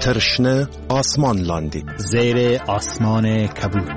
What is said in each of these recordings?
ترشنه آسمان لاندی زیر آسمان کبود.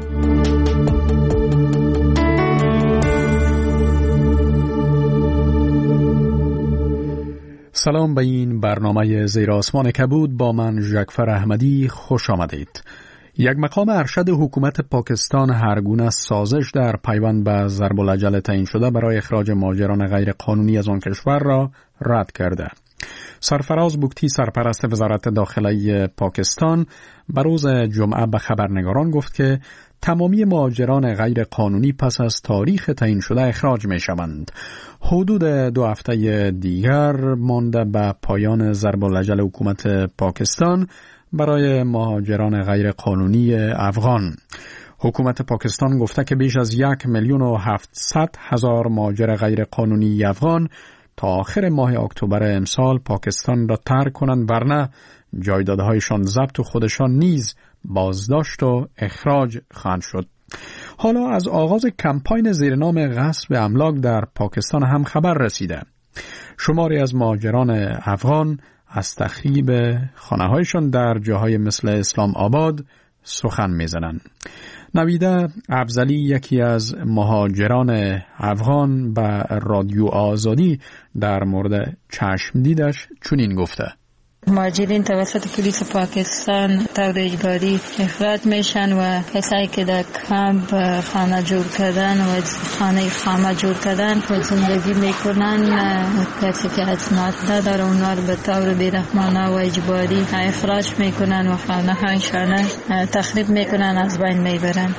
سلام به این برنامه زیر آسمان کبود. با من ژکفر احمدی خوش آمدید. یک مقام ارشد حکومت پاکستان هرگونه سازش در پیوند به ضرب العجل تعیین شده برای اخراج مهاجران غیر قانونی از آن کشور را رد کرده. سرفراز بگتی سرپرست وزارت داخلی پاکستان به روز جمعه به خبرنگاران گفت که تمامی مهاجران غیر قانونی پس از تاریخ تعیین شده اخراج می شوند. حدود 2 هفته دیگر مانده به پایان ضرب العجل حکومت پاکستان برای مهاجران غیر قانونی افغان. حکومت پاکستان گفته که بیش از 1,700,000 مهاجر غیر قانونی افغان تا آخر ماه اکتبر امسال پاکستان را ترک کنند، ورنه جایدادهایشان ضبط و خودشان نیز بازداشت و اخراج خواهند شد. حالا از آغاز کمپاین زیر نام غصب املاک در پاکستان هم خبر رسیده. شماری از مهاجران افغان از تخریب خانه‌هایشان در جاهای مثل اسلام آباد سخن می‌زنند. نویده افضلی، یکی از مهاجران افغان، به رادیو آزادی در مورد چشم دیدش چنین گفته: مهاجرین توسط پلیس پاکستان طور اجباری اخراج میشن و کسایی که در کمپ خانه جور کردن و خانه خامه جور کردن و زندگی میکنن، کسی که اسناد نداره اونا رو به طور بیرحمانه و اجباری اخراج میکنن و خانه هایشان تخریب میکنن، از بین میبرن.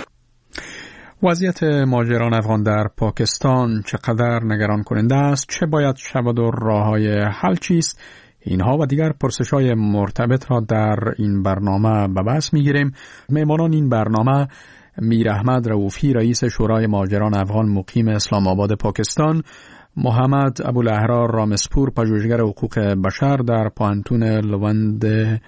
وضعیت مهاجران افغان در پاکستان چقدر نگران کننده است؟ چه باید شود و راه‌های حل چیست؟ اینها و دیگر پرسش‌های مرتبط را در این برنامه به بحث می‌گیریم. مهمانان این برنامه: میر احمد رؤوفی، رئیس شورای مهاجران افغان مقیم اسلام آباد پاکستان; محمد ابوالاحرار رامسپور، پژوهشگر حقوق بشر در پوهنتون لوند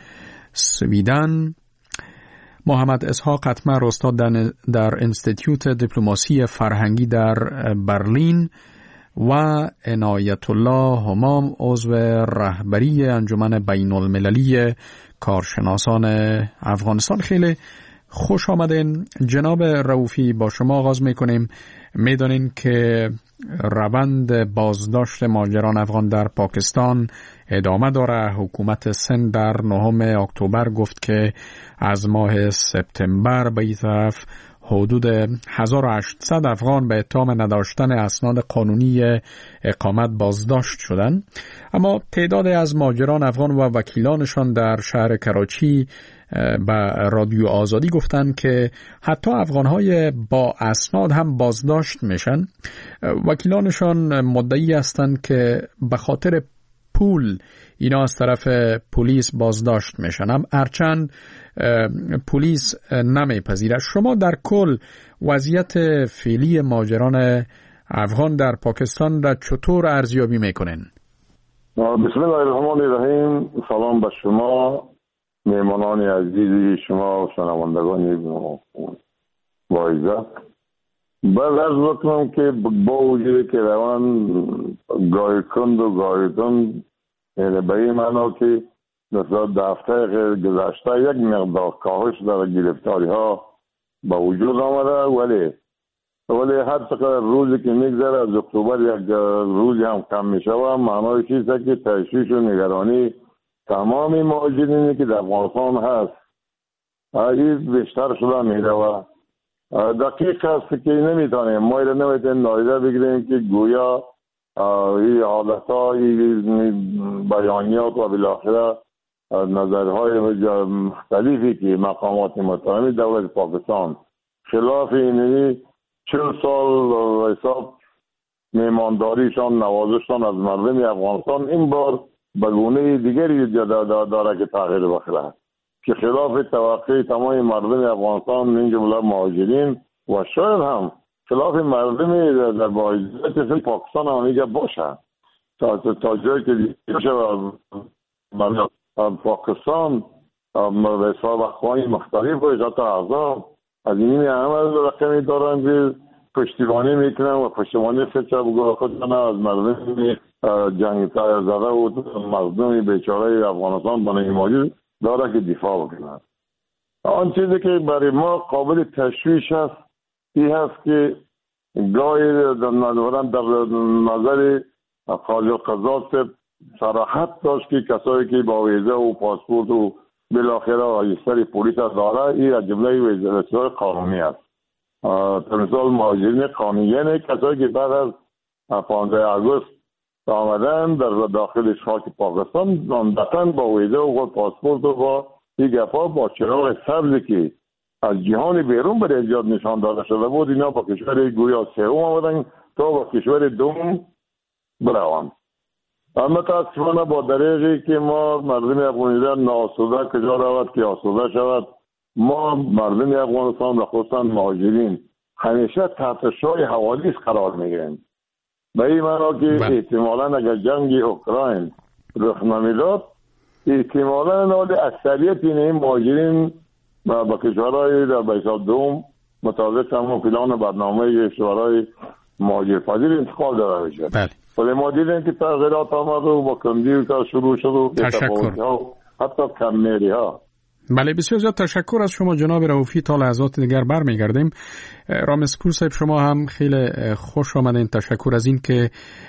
سویدن; محمد اسحاق قطمر، استاد در انستیتیوت دیپلماسی فرهنگی در برلین; و عنایت الله همام، عضو رهبری انجمن بین المللی کارشناسان افغانستان. خیلی خوش آمدین. جناب رؤوفی، با شما آغاز میکنیم. میدانین که روند بازداشت مهاجران افغان در پاکستان ادامه داره. حکومت سند در 9 اکتبر گفت که از ماه سپتامبر به این طرف حدود 1800 افغان به اتهام نداشتن اسناد قانونی اقامت بازداشت شدند. اما تعدادی از مهاجران افغان و وکیلانشان در شهر کراچی به رادیو آزادی گفتند که حتی افغانهای با اسناد هم بازداشت میشن. وکیلانشان مدعی هستند که به خاطر پول اینا از طرف پلیس بازداشت میشن، هم هرچند پلیس نمیپذیره. شما در کل وضعیت فعلی مهاجران افغان در پاکستان را چطور ارزیابی میکنین؟ بسم الله الرحمن الرحیم. سلام به شما، مهمانان عزیزی شما، شنوندگان با عزت. باید عرض بکنم که با وجودی که روان گاهی کند و گاهی تند، یعنی به این معنا که نسبت به هفته گذشته یک مقدار کاهش در گرفتاری ها به وجود آمده، ولی هر چقدر روزی که میگذره از اکتبر یک روزی هم کم می شود، معنای چیزه که تشویش و نگرانی تمام مهاجرینی که در افغانستان هست این بیشتر شده می رود. دقیق است که نمیتونیم ما را نمیتونیم نادیده بگیریم که گویا این حالت ها، این بیانیات و بالاخره نظرهای مختلفی که مقامات محترمی دولت پاکستان خلاف اینی 40 سال حساب میمانداریشان، نوازششان از مردم افغانستان این بار به گونه دیگری داره که تغییر بخوره، که خلاف توقع تمام مردم افغانستان من جمله مهاجرین و شاید هم خلاف مردم در واحد پاکستان هم اینجا باشه. تا جایی که پاکستان به حساب اخوانی مختلف و حتی اعضا از این همه رقمی دارن که پشتیبانی میکنن و پشتیبانی خود خودشان از مردم جنگ زده و مردم بیچاره افغانستان بنای موجود داره که دفاع بکنه. آن چیزی که برای ما قابل تشویش است این هست که گاهی در نظر خالق قضات صراحت داشت که کسایی که با ویزه و پاسپورت و بالاخره راجستر پلیس داره این از جمله ویزه قانونی است. مثال مهاجرین قانونی یعنی کسایی که بعد از 15 آگوست آمدن در داخل خاک پاکستان عمدتاً با ویزه و پاسپورت و با این گپا با چراغ سبزی که از جهان بیرون برای ایجاد نشان داده شده بود اینا با کشور گویا سوم آمدن تا با کشور دوم بروند. اما متاسفانه با دریغی که ما مردم افغانستان ناسوده کجا رود که آسوده شود، ما مردم افغانستان و خصوصا مهاجرین همیشه تحت شعاع حوادث قرار میگیریم. به این معنا که احتمالاً اگر جنگ اوکراین رخ نمیداد احتمالاً حال اکثریت این مهاجرین با کشورهای در بیساب دوم مطابق همون پلان برنامه کشورهای مهاجرپذیر انتقال داده میشه. ولی ما دیدیم که تغییرات آمد و با کندی و کار شروع شد و حتی کم‌میری ها. بله بسیار زیاد تشکر از شما جناب رؤوفی. تا لحظات دیگر برمیگردیم. رامسپور صاحب شما هم خیلی خوش آمدین. تشکر از این که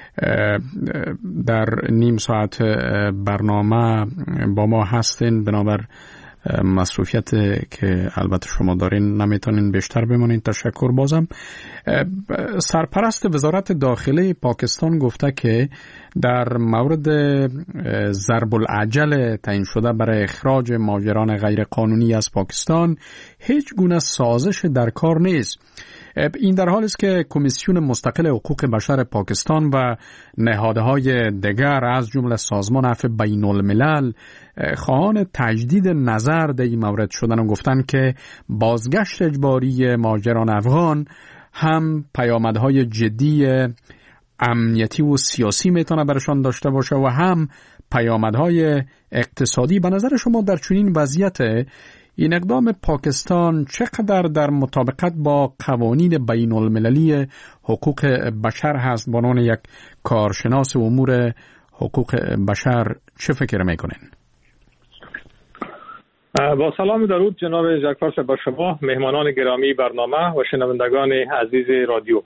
در نیم ساعت برنامه با ما هستین. بنابر مصروفیت که البته شما دارین نمیتونین بیشتر بمانین. تشکر. بازم سرپرست وزارت داخله پاکستان گفته که در مورد ضرب العجل تعیین شده برای اخراج مهاجران غیر قانونی از پاکستان هیچ گونه سازش در کار نیست. این در حالی است که کمیسیون مستقل حقوق بشر پاکستان و نهادهای دیگر از جمله سازمان عفو بین الملل خواهان تجدید نظر در این مورد شدن و گفتن که بازگشت اجباری مهاجران افغان هم پیامدهای جدی امنیتی و سیاسی میتونه برشان داشته باشه و هم پیامدهای اقتصادی. به نظر شما در چنین وضعیت این اقدام پاکستان چقدر در مطابقت با قوانین بین المللی حقوق بشر هست؟ به عنوان یک کارشناس امور حقوق بشر چه فکر میکنین؟ با سلام درود جناب جعفر صاحب با شما، مهمانان گرامی برنامه و شنوندگان عزیز رادیو.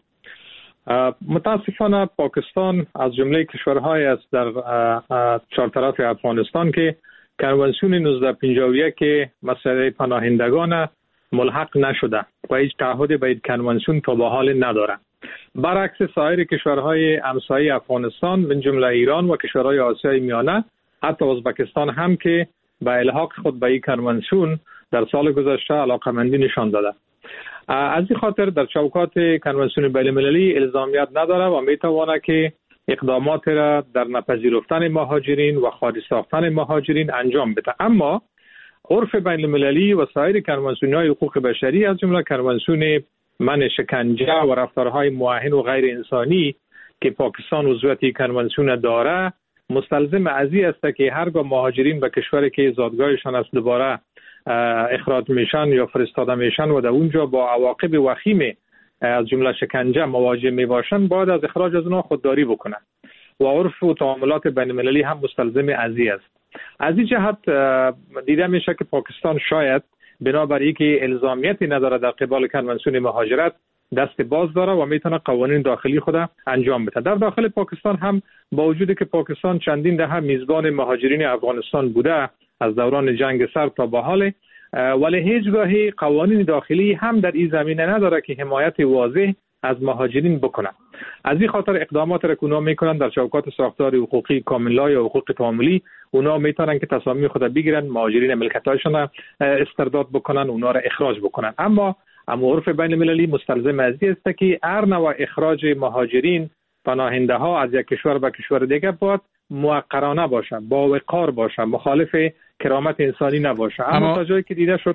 متاسفانه پاکستان از جمله کشورهای است در چهارطرف افغانستان که کنوانسیون 1951 که مسئله پناهندگان ملحق نشده و هیچ تعهد به این کنوانسیون تا به حال نداره. برعکس سایر کشورهای همسایه افغانستان من جمله ایران و کشورهای آسیای میانه، حتی ازبکستان هم که به الحاق خود به این کنوانسیون در سال گذشته علاقمندی نشان داده. از این خاطر در چوکات کنوانسیون بین‌المللی الزامیت نداره و میتواند که اقدامات را در نپذیرفتن مهاجرین و خارج ساختن مهاجرین انجام بده. اما عرف بین المللی و سایر کنوانسیون‌های حقوق بشری از جمله کنوانسیون منع شکنجه و رفتارهای موهن و غیر انسانی که پاکستان عضویت کنوانسیون داره مستلزم از این است که هرگاه مهاجرین به کشوری که زادگاهشان است دوباره اخراج میشن یا فرستاده میشن و در اونجا با عواقب وخیم از جمله شکنجه مواجه میباشن باید از اخراج از اونها خودداری بکنن و عرف و تعاملات بین المللی هم مستلزم از این است. از این جهت دیده میشه که پاکستان شاید بنابر اینکه الزامیتی نداره در قبال کنوانسیون مهاجرت دست باز داره و میتونه قوانین داخلی خود انجام بده. در داخل پاکستان هم با وجودی که پاکستان چندین دهه میزبان مهاجرین افغانستان بوده از دوران جنگ سرد تا به حال، ولی هیچگاهی قوانین داخلی هم در این زمینه نداره که حمایت واضح از مهاجرین بکنه. از این خاطر اقدامات را که اونا میکنن در چوکات ساختار حقوقی کاملا یا حقوق تعاملی اونا میتونن که تصامیم خود بگیرن، مهاجرین ملکیت‌هاشون استرداد بکنن، اونا را اخراج بکنن. اما عرف بین المللی مستلزم از این است که هر نوع اخراج مهاجرین پناهنده ها از یک کشور به کشور دیگر باید موقرانه باشه، با وقار باشه، مخالف کرامت انسانی نباشه. اما تا جایی که دیده شد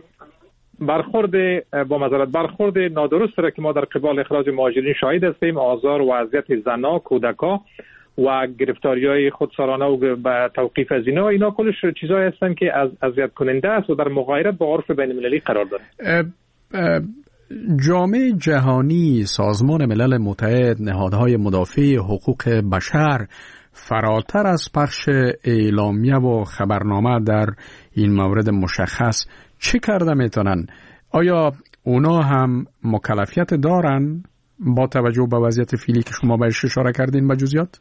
برخورد نادرست را که ما در قبال اخراج مهاجرین شاهد هستیم، آزار و اذیت زنان، کودکان و گرفتاری‌های خودسرانه و به توقیف از اینا کلش چیزایی هستن که اذیت کننده است و در مغایرت با عرف بین المللی قرار داره. جامعه جهانی، سازمان ملل متحد، نهادهای مدافع حقوق بشر فراتر از پخش اعلامیه و خبرنامه در این مورد مشخص چه کرده میتونن؟ آیا اونا هم مکلفیت دارن با توجه به وضعیت فعلی که شما بهش اشاره کردین به جزئیات؟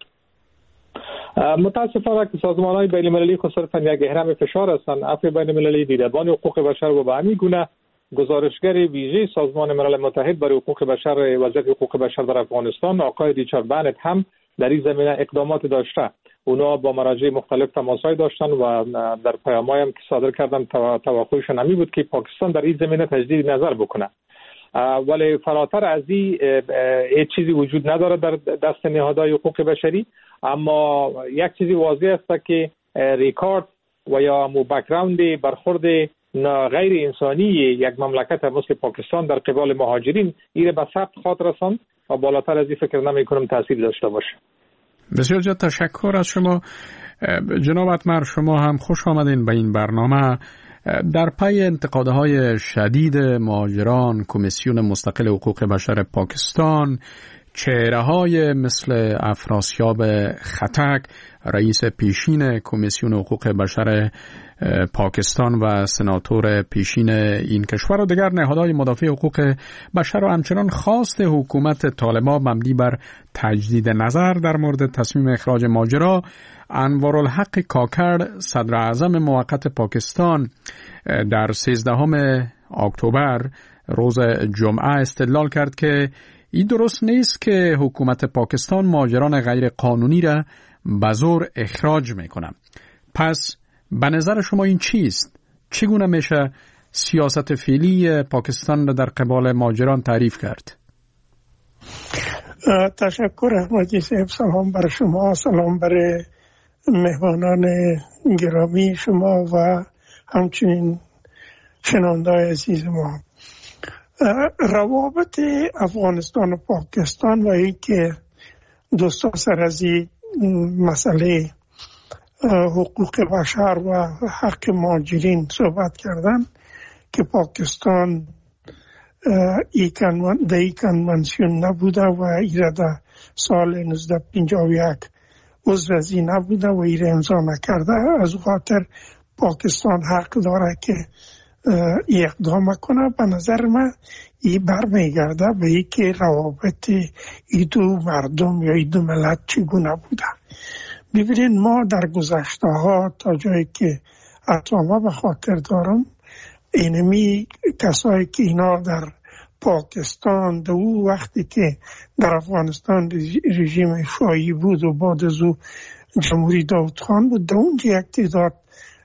متاسفانه که سازمان‌های بین‌المللی خصوصا یک اهرم فشار هستند. عفو بین‌المللی، دیدبان حقوق بشر و به همین گونه گزارشگر ویژه سازمان ملل متحد برای حقوق بشر، وضعیت حقوق بشر در افغانستان، آقای ریچارد بنت هم در این زمینه اقدامات داشته. اونا با مراجع مختلف تماس‌های داشتن و در پیام‌هایی هم که صادر کردن توقعشون همی بود که پاکستان در این زمینه تجدید نظر بکنه. ولی فراتر از این هیچ چیزی وجود نداره در دست نهادهای حقوق بشری. اما یک چیزی واضح است که ریکارد و یا بک‌گراند برخورد غیر انسانی یک مملکت مثل پاکستان در قبال مهاجرین ایره به ثبت خاطر رساند و بالاتر از این فکر نمی کنم تاثیر داشته باشه. بسیار زیاد تشکر از شما جناب اتمر. شما هم خوش آمدین به این برنامه. در پی انتقادهای شدید مهاجران، کمیسیون مستقل حقوق بشر پاکستان، چهره‌های مثل افراسیاب خطک، رئیس پیشین کمیسیون حقوق بشر پاکستان و سناتور پیشین این کشور و دیگر نهادهای مدافع حقوق بشر و همچنان خواست حکومت طالبان مبنی بر تجدید نظر در مورد تصمیم اخراج مهاجرا، انوارالحق کاکر صدر اعظم موقت پاکستان در 13 اکتبر روز جمعه استدلال کرد که این درست نیست که حکومت پاکستان مهاجران غیر قانونی را به زور اخراج میکنه. پس به نظر شما این چیست؟ چگونه میشه سیاست فعلی پاکستان را در قبال مهاجران تعریف کرد؟ تشکر احمدی صاحب. سلام بر شما، سلام بر مهمانان گرامی شما و همچنین شنونده‌های عزیز ما. روابط افغانستان و پاکستان و اینکه دوستا سر از این مسئله حقوق بشر و حق مهاجرین صحبت کردن که پاکستان در این کنونسیون نبوده و ایره در سال 1951 عضو از این نبوده و ایره امضا نکرده. از خاطر پاکستان حق داره که اقدام کنه. به نظر من این برمیگرده به این که روابط این دو مردم یا این دو ملت چگونه بوده. ببینید ما در گذشته ها تا جایی که اطلاما به خاطر دارم، اینمی کسایی که اینا در پاکستان در او وقتی که در افغانستان رژیم شاهی بود و بعد از او جمهوری داود خان بود، در اونجا یک تعداد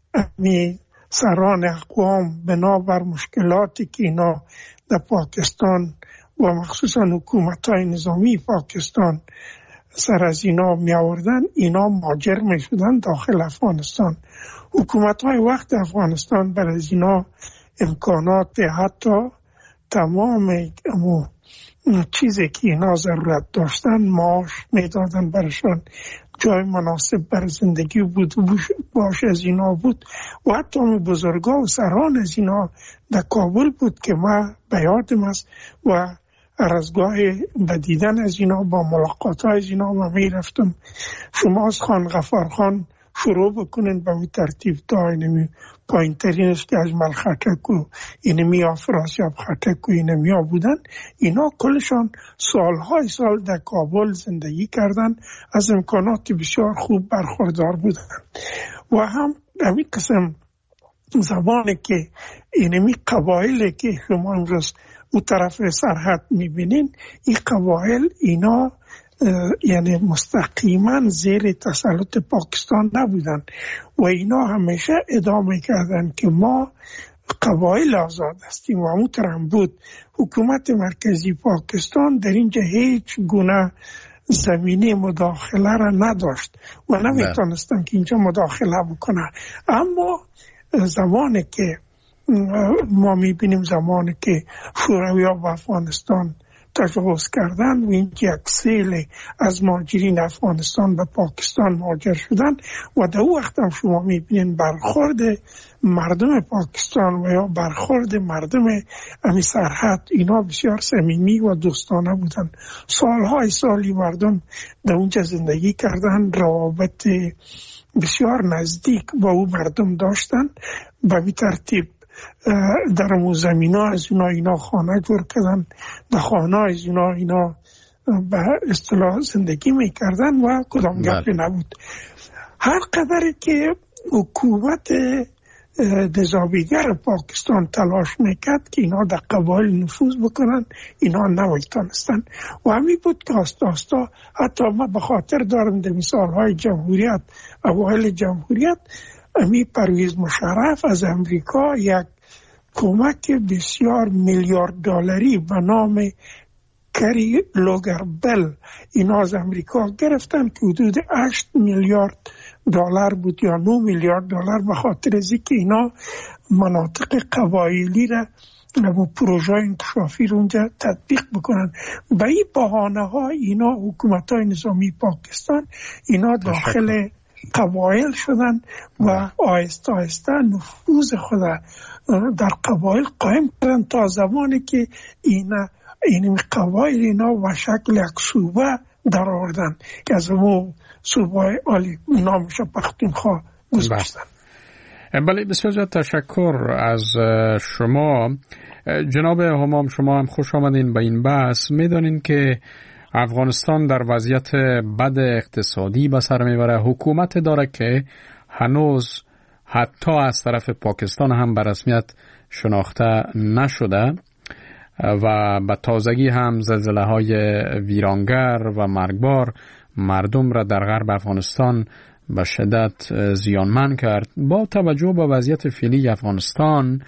سران اقوام بنابر مشکلاتی که اینا در پاکستان و مخصوصا حکومت‌های نظامی پاکستان سر از اینا می آوردن، اینا مهاجر می شدن داخل افغانستان. حکومت‌های وقت افغانستان برای از اینا امکانات حتی تمام چیزی که اینا ضرورت داشتن معاش می دادن برشان، جای مناسب بر زندگی بود باش از اینا بود و حتی بزرگا و سران از اینا در کابل بود که ما به یادم است و رزگاه بدیدن از اینا با ملاقات های از اینا ما می رفتم. شما از خان غفار خان شروع بکنین به ترتیب تا اینمی پایین ترینش که اجمل خطک و اینمی افراسیاب خطک و اینمی ها بودن. اینا کلشان سالهای سال در کابل زندگی کردن، از امکانات بسیار خوب برخوردار بودن و هم همین قسم زمانی که اینمی قبایلی که شما امروز اون طرف سرحد میبینین، این قبایل اینا یعنی مستقیما زیر تسلط پاکستان نبودن و اینا همیشه ادامه کردن که ما قبایل آزاد هستیم و همونطورم بود. حکومت مرکزی پاکستان در اینجا هیچ گونه زمینه مداخله را نداشت و نمیتونستن که اینجا مداخله بکنه. اما زمانی که ما میبینیم، زمانی که شوروی‌ها به افغانستان تجاوز کردن و اینکه یک سیل از مهاجرین افغانستان به پاکستان مهاجر شدن و در او وقت هم شما میبینید برخورد مردم پاکستان و یا برخورد مردم امی سرحد اینا بسیار صمیمی و دوستانه بودن. سالهای سالی مردم در اونجا زندگی کردن، روابط بسیار نزدیک با او مردم داشتن. به این ترتیب در اون زمین ها از اینا خانه جور کردن، در خانه از اینا به اصطلاح زندگی میکردن و کدام گپی نبود. هر قدر که حکومت نظامیگر پاکستان تلاش میکرد که اینا در قبایل نفوذ بکنن، اینا نمیتونستن و همین بود که آستا حتی ما به خاطر دارم در مثالهای جمهوریت، اوایل جمهوریت، امی پرویز مشرف از امریکا یک کمک بسیار میلیارد دلاری به نام کری لوگربل اینا از امریکا گرفتن که حدود 8 میلیارد دلار بود یا 9 میلیارد دلار، به خاطر از اینکه اینا مناطق قبایلی را و پروژه انکشافی رو اونجا تطبیق بکنن. به این بهانه ها اینا حکومت های نظامی پاکستان اینا داخل قبایل شدن و آهسته آهسته نفوذ خود در قبایل قائم کردن تا زمانی که این قبایل اینا و شکل یک صوبه در آوردن که از اون صوبه عالی نامش پختونخوا گذاشتن. بله، بسیار زیاد تشکر از شما جناب همام. شما هم خوش آمدین به این بحث. میدانین که افغانستان در وضعیت بد اقتصادی به سر میبره. حکومت داره که هنوز حتی از طرف پاکستان هم به رسمیت شناخته نشده و به تازگی هم زلزله‌های ویرانگر و مرگبار مردم را در غرب افغانستان به شدت زیانمند کرد. با توجه به وضعیت فعلی افغانستان،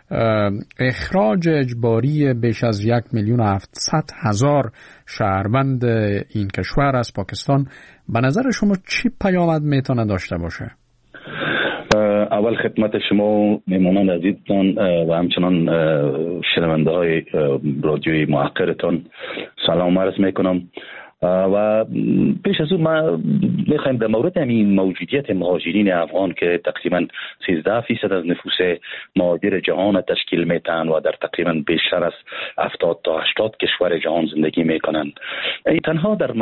اخراج اجباری بیش از 1,700,000 شهروند این کشور از پاکستان به نظر شما چی پیامد میتونه داشته باشه؟ اول خدمت شما میمانان عزیزتان و همچنان شنونده های رادیوی محقرتان سلام عرض میکنم. و پیش از اون ما میخوایم در مورد همین موجودیت مهاجرین افغان که تقریبا 13% از نفوس مهاجر جهان تشکیل میتن و در تقریبا بیشتر از 70 تا 80 کشور جهان زندگی میکنند، تنها در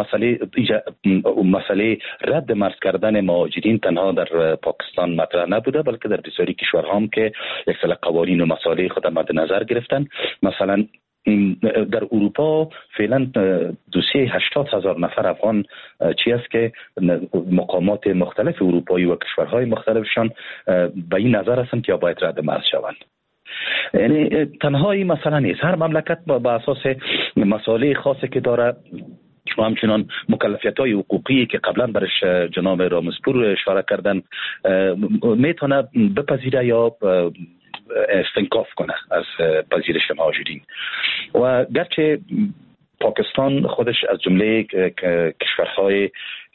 مسئله رد مرز کردن مهاجرین تنها در پاکستان مطرح نبوده، بلکه در بسیاری کشورها هم که یک سری قوانین و مسائل خود مد نظر گرفتن. مثلا در اروپا فعلا 280,000 نفر افغان چی است که مقامات مختلف اروپایی و کشورهای مختلفشان به این نظر هستند که باید رد مرز شوند. یعنی تنها این مسئله نیست، هر مملکت با اساس مسائل خاصی که داره و همچنان مکلفیت‌های حقوقی که قبلا برش جناب رامزپور اشاره کردن میتونه بپذیره یا استنکاف کنه از پذیرش مهاجرین. و گرچه پاکستان خودش از جمله کشورهای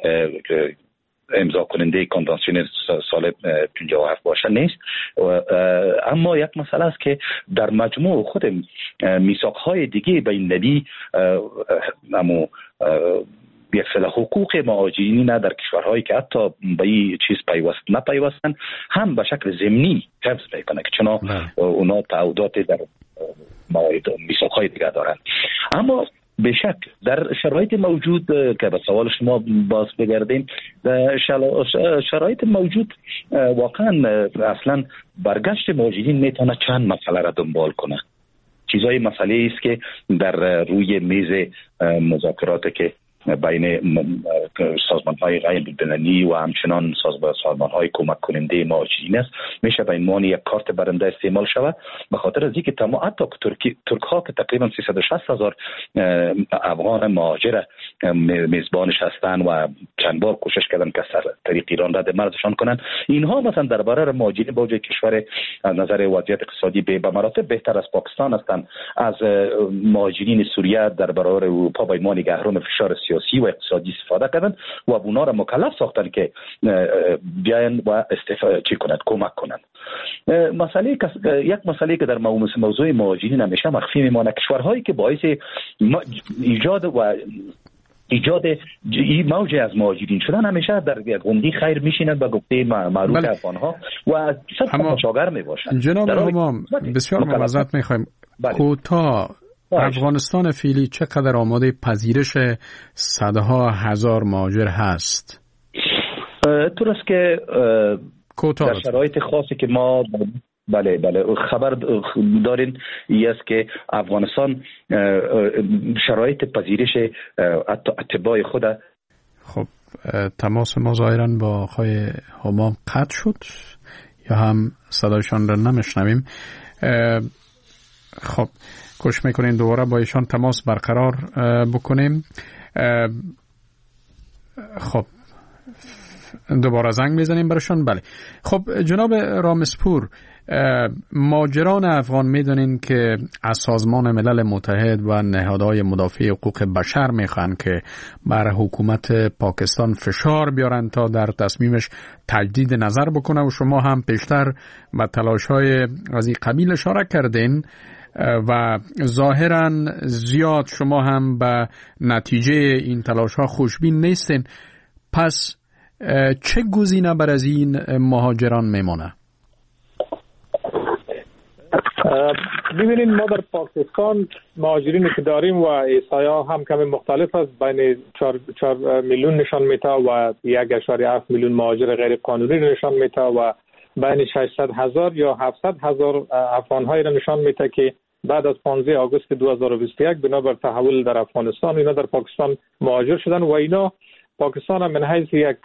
امضا کننده کنوانسیون سال 57 باشه نیست، اما یک مسئله است که در مجموع خود میثاق‌های دیگه بین‌المللی یک سری حقوق مهاجرین در کشورهایی که حتی به این چیز نپیوستن هم به شکل ضمنی حفظ میکنه که چنا اونا تعهدات در میثاق‌های دیگه دارن. اما به شک در شرایط موجود که به سوال شما باز بگردیم، شرایط موجود واقعا اصلا برگشت مهاجرین میتونه چند مسئله را دنبال کنه. چیزای مسئله است که در روی میز مذاکرات که بین سازمان‌های غیربین‌المللی و همچنان سازمان‌های کمک کننده مهاجرین است، میشه به عنوان یک کارت برنده استعمال شود، به خاطر از اینکه حتی ترک‌ها که تقریبا 360,000 افغان مهاجر میزبانش هستند و چند بار کوشش کردن که از طریق ایران رد مرزشان کنند، اینها مثلا درباره مهاجرین با کشور از نظر وضعیت اقتصادی به مراتب بهتر از پاکستان هستند، از مهاجرین سوریه در برابر اروپا به عنوان نگهبان فشار سیاسی و اقتصادی استفاده کردن و اونا را مکلف ساختن که بیاین و کمک کنند. یک مسئله که در موضوع مهاجرین همیشه مخفی میمانه، کشورهایی که باعث ایجاد این موج از مهاجرین شدن همیشه در گندی خیر میشینند و گفته معروف افغانها و صد مشاور میباشند. جناب همام بسیار معذرت میخوایم، کوتاه افغانستان فعلی چقدر آماده پذیرش صدها هزار مهاجر هست؟ طور است که در شرایط خاصی که ما بله خبر دارین این است که افغانستان شرایط پذیرش اتباع خود. خب تماس ما ظاهراً با آقای همام قطع شد یا هم صدایشان را نمیشنویم. خب کوشش میکنین دوباره با ایشان تماس برقرار بکنیم. خب دوباره زنگ میزنیم برشان. بله خب جناب رامسپور، مهاجران افغان میدونین که از سازمان ملل متحد و نهادهای مدافع حقوق بشر میخوان که بر حکومت پاکستان فشار بیارن تا در تصمیمش تجدید نظر بکنه و شما هم پیشتر به تلاش‌های از این قبیل اشاره کردین و ظاهراً زیاد شما هم به نتیجه این تلاش‌ها خوشبین نیستین. پس چه گزینه بر از این مهاجران میمونه؟ ببینید ما در پاکستان مهاجرینی که داریم و احصایه‌ها هم کمی مختلف است، بین 4 میلیون نشان میده و 1.7 میلیون مهاجر غیر قانونی نشان میده و بین 600,000 یا 700,000 افغان‌های را نشان میده که بعد از 15 آگوست 2021 بنابر تحول در افغانستان اینا در پاکستان مهاجر شدن و اینا پاکستان هم من حیث یک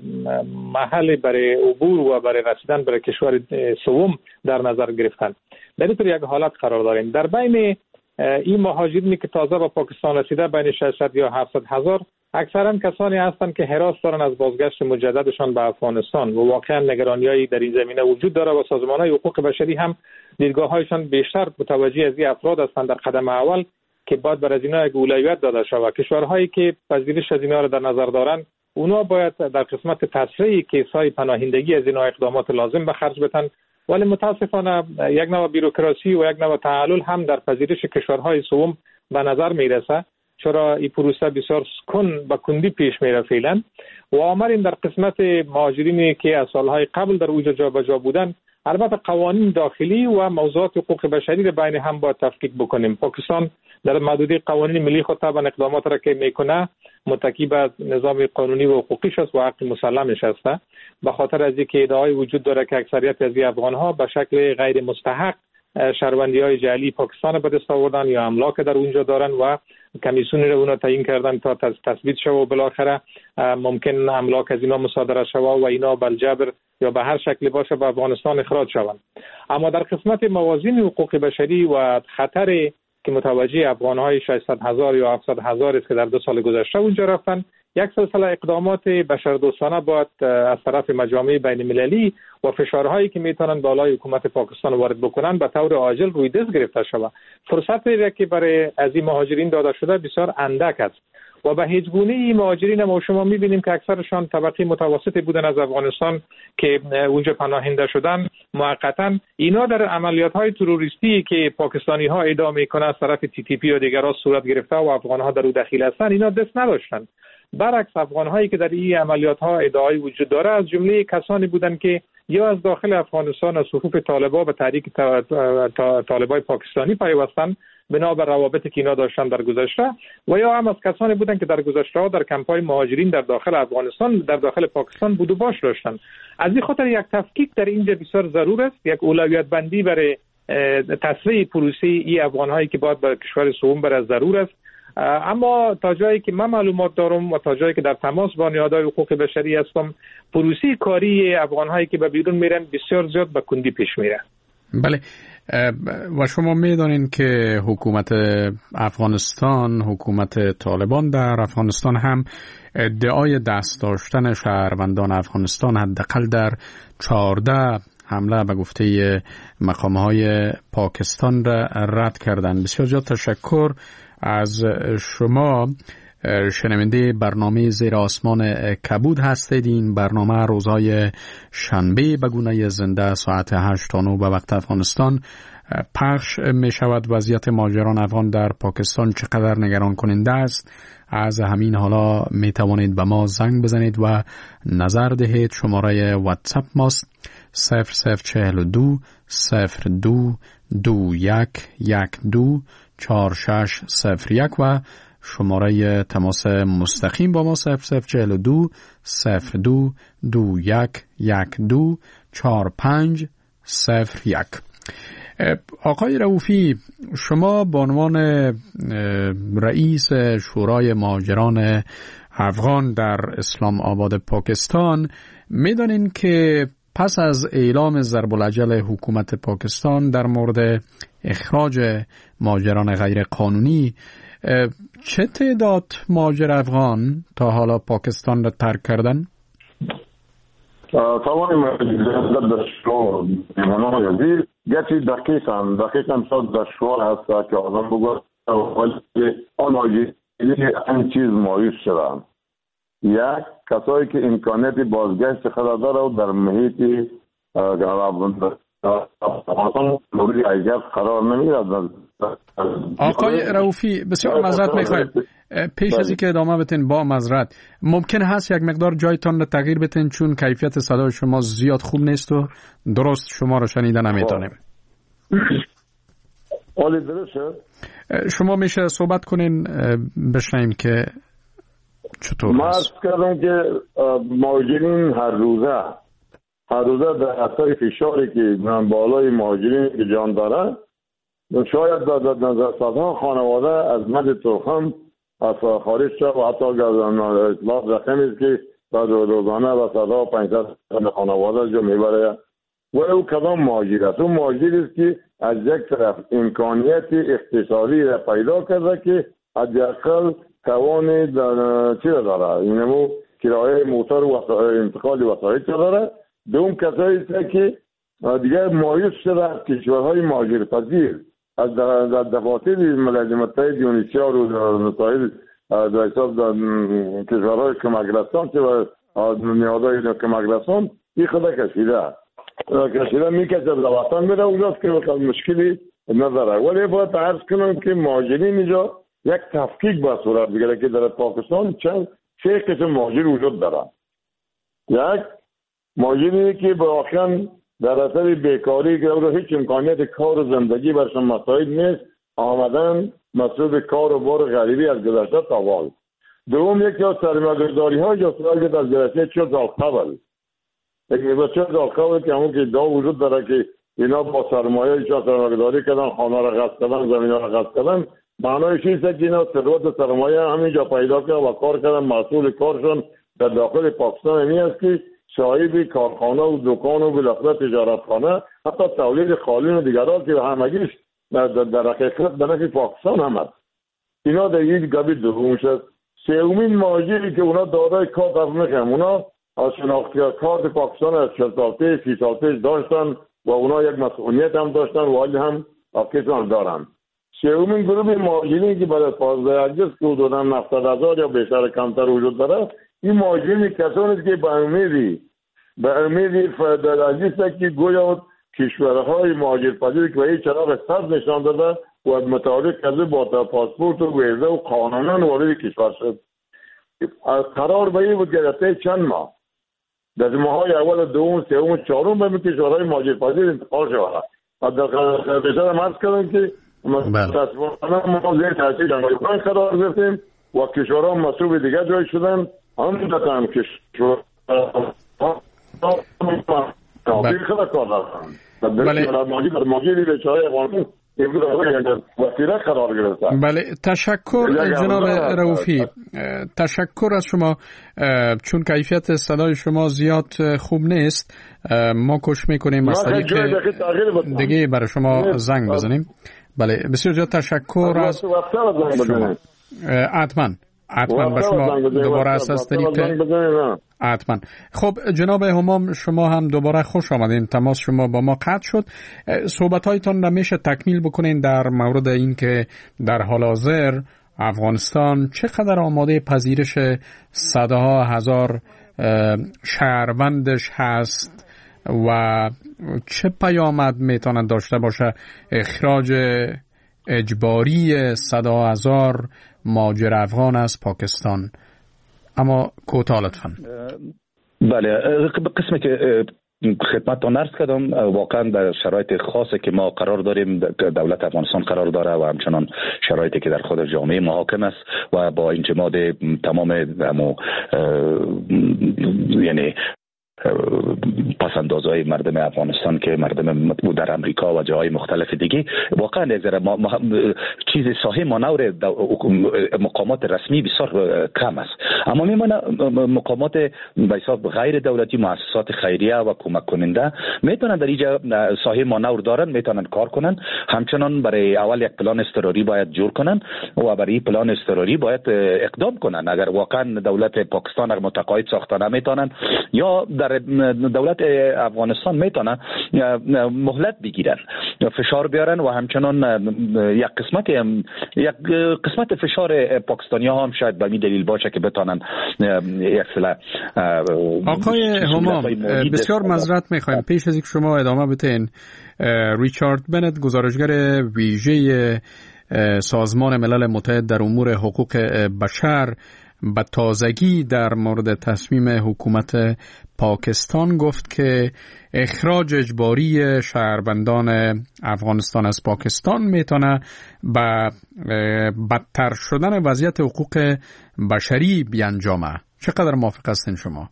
محل برای عبور و برای رسیدن برای کشور سوم در نظر گرفتن. در این طور یک حالت قرار داریم. در بین این مهاجرینی که تازه به پاکستان رسیده بین 600 یا 700,000 اکثرا کسانی هستند که هراس دارن از بازگشت مجددشان به افغانستان و واقعا نگرانی‌هایی در این زمینه وجود داره و سازمان‌های حقوق بشری هم دیدگاه‌هایشان بیشتر متوجه از این افراد هستند در قدم اول که باید بر از اینا یک اولویت داده شود. کشورهایی که پذیرش از اینا را در نظر دارن اونا باید در قسمت تسریع کیس‌های پناهندگی از اینا اقدامات لازم به خرج بدن، ولی متاسفانه یک نوع بیروکراسی و یک نوع تعلل هم در پذیرش کشورهای سوم به نظر میرسه، چرا این پروسه بسیار به کندی پیش میره فعلا. و آمرین در قسمت مهاجرینی که از سالهای قبل در اوج جابجا بودن، البته قوانین داخلی و موضوعات حقوق بشری را بین هم باید تفکیک بکنیم. پاکستان در محدوده قوانین ملی خود طبعا اقدامات را که میکنه متکی به نظام قانونی و حقوقیش است و حق مسلمش است، به خاطر از اینکه ادعای وجود داره که اکثریت از افغان‌ها به شکل غیر مستحق شهروندی‌های جعلی پاکستان به دست آوردن یا املاک در اونجا دارن و کمیسیون رو اونا تعیین کردن تا تثبیت شود و بالاخره ممکن املاک از اینا مصادره شود و اینا بالجبر یا به هر شکلی باشه به افغانستان اخراج شوند. اما در قسمت موازین حقوق بشری و خطر که متوجه افغان‌های 600,000 یا 700,000 است که در 2 سال گذشته اونجا رفتن، یک سلسله اقدامات بشردوستانه باید از طرف مجامع بین المللی و فشارهایی که میتونن بالای حکومت پاکستان وارد بکنن به طور عاجل روی دست گرفته شود. فرصتی که برای از این مهاجرین داده شده بسیار اندک است و به هیچ گونه این مهاجرین ما شما میبینیم که اکثرشان طبقه متوسطی بودن از افغانستان که اونجا پناهنده شدن موقتا. اینا در عملیات‌های تروریستی که پاکستانی‌ها ادعا میکنن از طرف TTP و دیگران صورت گرفته و افغان‌ها در او دخیل هستند، اینا دست نداشتن. برعکس افغان‌هایی که در این عملیات‌ها ادعای وجود داره از جمله کسانی بودند که یا از داخل افغانستان از صفوف طالبان به تحریک طالبای پاکستانی پیوستند بنابر روابطی که اینا داشتن در گذشته، و یا هم از کسانی بودند که در گذشته در کمپ‌های مهاجرین در داخل افغانستان در داخل پاکستان بود و باش داشتن. از این خاطر یک تفکیک در اینجا بسیار ضرور است، یک اولویت بندی برای تسریع پروسه این افغان‌هایی که باید به کشور سوم بره ضرور است. اما تا جایی که من معلومات دارم و تا جایی که در تماس با نهادهای حقوق بشری هستم، پروسه کاری افغان‌هایی که به بیرون میرن بسیار زیاد به کندی پیش میره. بله، و شما میدانین که حکومت افغانستان، حکومت طالبان در افغانستان هم ادعای دست داشتن شهروندان افغانستان حداقل در 14 حمله به گفته مقام‌های پاکستان را رد کردند. بسیار زیاد تشکر از شما. شنونده برنامه زیر آسمان کبود هستید. این برنامه روزهای شنبه به گونه زنده ساعت 8 تا 9 به وقت افغانستان پخش می شود. وضعیت مهاجران افغان در پاکستان چقدر نگران کننده است؟ از همین حالا می توانید به ما زنگ بزنید و نظر دهید. شماره واتساپ ماست 0042 02 21 12 4601 و شماره تماس مستقیم با ما 0042 02 21 12 4501. آقای رؤوفی، شما به عنوان رئیس شورای مهاجران افغان در اسلام آباد پاکستان می‌دانین که پس از اعلام ضرب الاجل حکومت پاکستان در مورد اخراج مهاجران غیر قانونی، چه تعداد مهاجر افغان تا حالا پاکستان را ترک کردن؟ طبعا در شور ایمانان یزید گرچه دقیقا شد در شور هست که آدم بگوید آن مهاجرین این چیز مایوس شدن. یک کسایی که امکانیت بازگشت خود داره و در محیط افغانستان مورد ایجاد قرار نمیگیرد. آقای رؤوفی بسیار معذرت میخوایم، پیش از اینکه ادامه بدین با معذرت ممکن هست یک مقدار جایتان را تغییر بدین چون کیفیت صدای شما زیاد خوب نیست و درست شما را شنیدن نمیتونیم. حالی درست شد؟ شما میشه صحبت کنین بشنیم که چطور ما هست. عرض کردم که مهاجرین هر روزه در اثر فشاری که بالای مهاجرین که جان داره، شاید در صدها خانواده از مد ترخم از خارج شد و حتی اطلاع رقمی است که در روزانه و صدها 500 خانواده جو میبره. و او کدام مهاجر است؟ او مهاجر است که از یک طرف امکانیت اقتصادی را پیدا کرده که حداقل توان چی داره، اینمو کرایه موتور و انتقال وسایل داره. دوم کسایی است که دیگر مایوس شده از کشورهای مهاجرپذیر از در دفاتر ملل متحد یونیسیار و مسائل در حساب کشورهای کمکرسان که نیازهای کمکرسان این خدا کشیده میکشد در وطن میره اونجاست که مشکلی نداره. ولی باید عرض کنم که مهاجرین اینجا یک تفکیک با صورت بگیره که در پاکستان سه قسم مهاجر وجود داره. یک مهاجری که واقعا در اثر بیکاری که هیچ امکانیت کار و زندگی برشان مساعد نیست آمدن مسئول کار و بار غریبی از گذشته تا حال. دوم یکی از سرمایه‌گذاری ها یا سراغ در جلسه 40 سال قبل یک 40 سال قبل که همون که ادعا وجود داره که اینا با سرمایه سرمایه‌گذاری کردن، خانه را غصب کردن، زمین را غصب کردن، معنایش این است که اینا ثروت سرمایه همینجا پیدا کردن و کار کردن. مسئول کارشون در داخل پاکستان این است که صاحب کارخانه و دکان و بالاخره تجارتخانه حتی تولید قالین و دیگران که همگیش در حقیقت به نفع پاکستان هم هست. اینا در یک گبی دوم شد. سومین مهاجری که اونا دارای کارت میکنن، اونا از شناختی کارت پاکستان از 40 سال پیش 30 سال پیش داشتن و اونا یک مسئولیت هم داشتن و حالی هم کسان دارن. سومین گروه مهاجرین که بعد از 15 اگست که حدوداً 70,000 یا بیشتر کمتر وجود داره، این مهاجرین کسانی است که به امیدی فدرالیست است که گویا کشورهای مهاجرپذیر که به این چراغ سبز نشان داده و متعارف کرده با پاسپورت و ویزه و قانونا وارد کشور شد. قرار به این بود که در چند ماه در ماهای اول دوم سوم چهارم به کشورهای مهاجرپذیر انتقال شود. در بیشتر عرض کردم که متاسفانه ما زیر تاثیر جنگ‌های اوکراین قرار گرفتیم و کشورها مسئول دیگر جای شدن. همونجا هم کشور بله، تشکر جناب رؤوفی، تشکر از شما. چون کیفیت صدای شما زیاد خوب نیست ما کوشش میکنیم از طریق دیگه برای شما زنگ بزنیم. بله بسیار زیاد تشکر از شما. حتما به شما دوباره از طریق حتما. خب جناب همام شما هم دوباره خوش آمدین. تماس شما با ما قطع شد. صحبت هایتان را میشه تکمیل بکنین در مورد این که در حال حاضر افغانستان چقدر آماده پذیرش صدها هزار شهروندش هست و چه پیامد میتواند داشته باشه اخراج اجباری صدها هزار مهاجر افغان از پاکستان؟ اما کوتاه لطفاً. بله، قسمی که خدمتتون عرض کردم واقعا در شرایط خاصی که ما قرار داریم، دولت افغانستان قرار داره و همچنان شرایطی که در خود جامعه محاکم است و با انجماد تمام یعنی پسندازهای مردم افغانستان که مردم در امریکا و جاهای مختلف دیگه، واقعا چیز صحیح مانور مقامات رسمی بسیار کم است، اما میمونه مقامات به حساب غیر دولتی، مؤسسات خیریه و کمک کننده میتونن در اینجا صحیح مانور دارن، میتونن کار کنن. همچنان برای اول یک پلان اضطراری باید جور کنن و برای پلان اضطراری باید اقدام کنن. اگر واقعا دولت پاکستان اگر متقاعد ساخته نمیتونن یا در دولت افغانستان میتونه مهلت بگیرن، فشار بیارن و همچنان یک قسمت فشار پاکستانی ها هم شاید به این دلیل باشه که بتونن یک سلا. آقای همام بسیار معذرت میخوایم، پیش از اینکه شما ادامه بدین، ریچارد بنت گزارشگر ویژه سازمان ملل متحد در امور حقوق بشر به تازگی در مورد تصمیم حکومت پاکستان گفت که اخراج اجباری شهروندان افغانستان از پاکستان میتونه به بدتر شدن وضعیت حقوق بشری بیانجامه. چقدر موافق هستین شما؟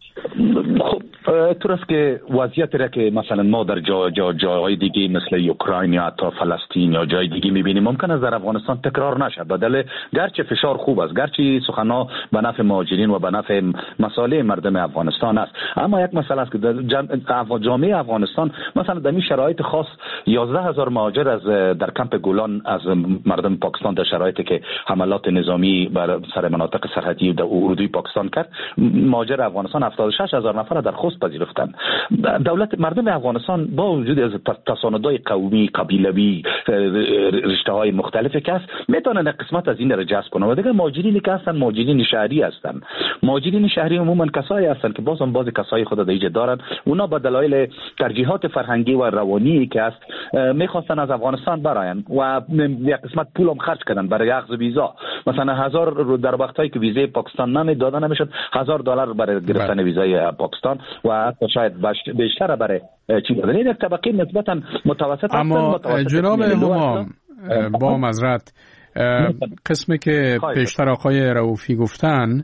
طور است که وضعیت را که مثلا ما در جاهای دیگه مثل اوکراین یا حتی فلسطین یا جای دیگه میبینیم ممکن است در افغانستان تکرار نشه. بدل گرچه فشار خوب است، گرچه سخنها به نفع مهاجرین و به نفع مصالح مردم افغانستان است، اما یک مسئله است که جامعه افغانستان مثلا در این شرایط خاص 11,000 مهاجر در کمپ گولان از مردم پاکستان در شرایطی که حملات نظامی بر سر مناطق سرحدی در اردوی پاکستان کرد، مهاجر افغانستان 76,000 نفر در خوست پذیرفتند. دولت مردم افغانستان با وجود از تصاندهای قومی، قبیلوی، رشته‌های مختلفی که است، میتونن قسمت از این را جذب کنند. و دیگه مهاجرینی که هستند مهاجرین شهری هستند. مهاجرین شهری عموما کسایی هستند که بعضی کسایی خود دیگه دارن، اونا به دلایل ترجیحات فرهنگی و روانی که است میخواستن از افغانستان براین و یک قسمت پول هم خرج کردن برای اخذ ویزا. مثلا 1000 در وقتایی که ویزای پاکستان نمیدادن نمیشد $1000 برای گرفتن ویزای پاکستان و حتی شاید بیشتر برای چی دادن. این یک طبقه نسبتا متوسط. اما جناب همام با معذرت، قسمی که پیشتر آقای رؤوفی گفتن،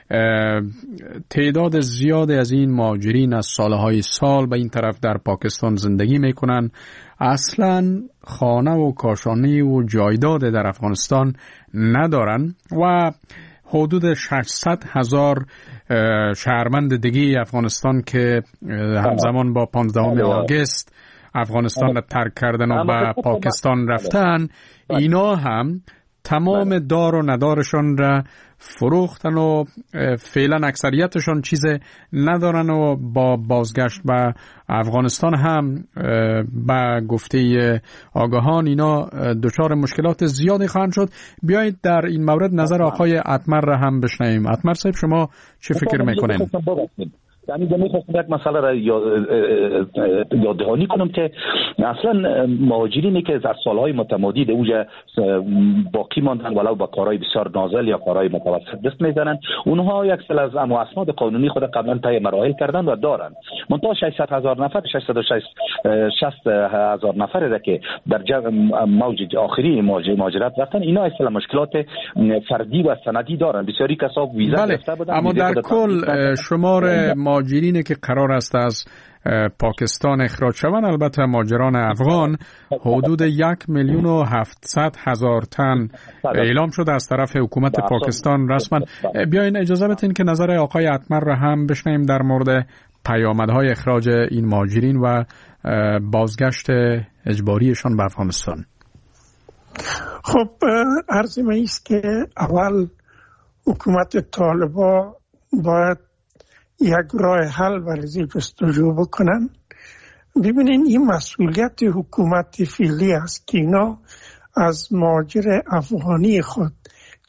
تعداد زیادی از این مهاجرین از سالهای سال به این طرف در پاکستان زندگی میکنن، اصلا خانه و کاشانه و جایداد در افغانستان ندارن و حدود 600,000 شهروند دیگه افغانستان که همزمان با 15 آگوست افغانستان را ترک کردن و به پاکستان رفتن، اینا هم تمام دار و ندارشان را فروختن و فعلا اکثریتشان چیز ندارن و با بازگشت به افغانستان هم به گفته آگاهان اینا دچار مشکلات زیادی خواهند شد. بیایید در این مورد نظر آقای اتمر را هم بشنویم. اتمر صاحب شما چه فکر میکنین؟ یعنی میخواستم یک مسئله را یاددهانی کنم که اصلا مهاجرینی که در سالهای متمادی اوجا باقی ماندن ولو با کارهای بسیار نازل یا کارهای متوسط دست میزنن، اونها یک سل از اسناد قانونی خود قبلا طی مراحل کردن و دارن. منتها 600,000 نفر 660,000 نفر را که در موج آخری مهاجرت رفتن، اینا اصلا مشکلات فردی و سندی دارن. بسیاری کسا ویزا گرفته بودن. اما در کل شمار مهاجرینی که قرار است از پاکستان اخراج شوند، البته مهاجران افغان، حدود 1,700,000 تن اعلام شده از طرف حکومت پاکستان رسما. بیاین اجازه بدین که نظر آقای اتمر را هم بشنویم در مورد پیامدهای اخراج این مهاجرین و بازگشت اجباریشان به افغانستان. خب عرض من است که اول حکومت طالبان باید یک راه حل برای جستجو بکنن. ببینین این مسئولیت حکومت فعلی است که اینا از مهاجر افغانی خود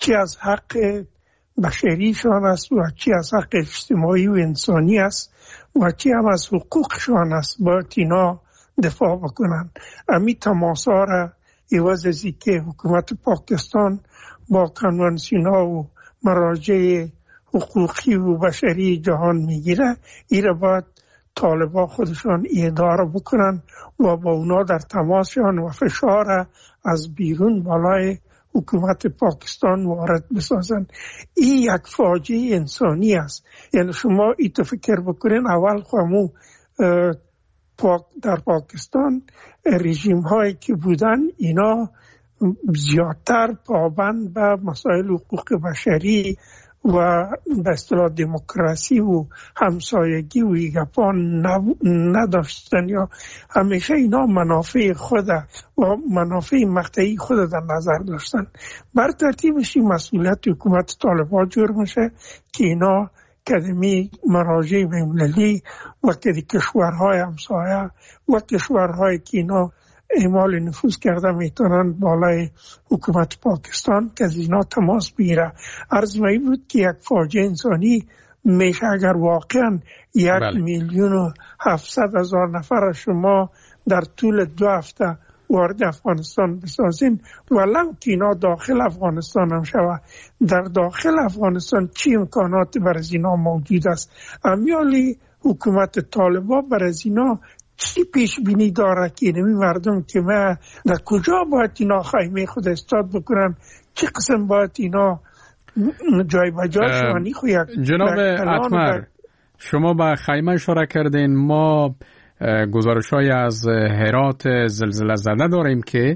چی از حق بشریشان است و چی از حق اجتماعی و انسانی است و چی هم از حقوقشان است باید اینا دفاع بکنن. امی تماسا را عوض از که حکومت پاکستان با کنوانسیون‌ها و مراجع حقوقی و بشری جهان میگیره، ایره باید طالبا خودشان اداره بکنن و با اونا در تماسشان و فشار از بیرون بالای حکومت پاکستان وارد بسازن. این یک فاجعه انسانی است. یعنی شما ایتو فکر بکنین، اول خامو در پاکستان رژیم هایی که بودن اینا زیادتر پابند به مسائل حقوق بشری و به اصطلاح دموکراسی و همسایگی و ایگپان نداشتن، یا همیشه اینا منافع خود و منافع مقطعی خود در نظر داشتن. بر ترتیبش مسئولیت حکومت طالبان جور میشه که اینا کدمی مراجع بین‌المللی و کشورهای همسایه و کشورهایی که اینا اعمال نفوذ کرده میتونن بالای حکومت پاکستان که از اینا تماس بگیره. عرض می بود که یک فاجعه انسانی میشه اگر واقعا 1,700,000 نفر شما در طول 2 هفته وارد افغانستان بسازین، ولو که اینا داخل افغانستان هم شود. در داخل افغانستان چی امکانات برای اینا موجود است؟ امیالی حکومت طالبان برای اینا چی پیش بینی داره که نمی مردم که ما در کجا باید اینا خیمه خود استاد بکنن، چی قسم باید اینا جای بجای شوانی خوید؟ جناب اتمر، شما به خیمه اشاره کردین. ما گزارش‌های از هرات زلزله زده داریم که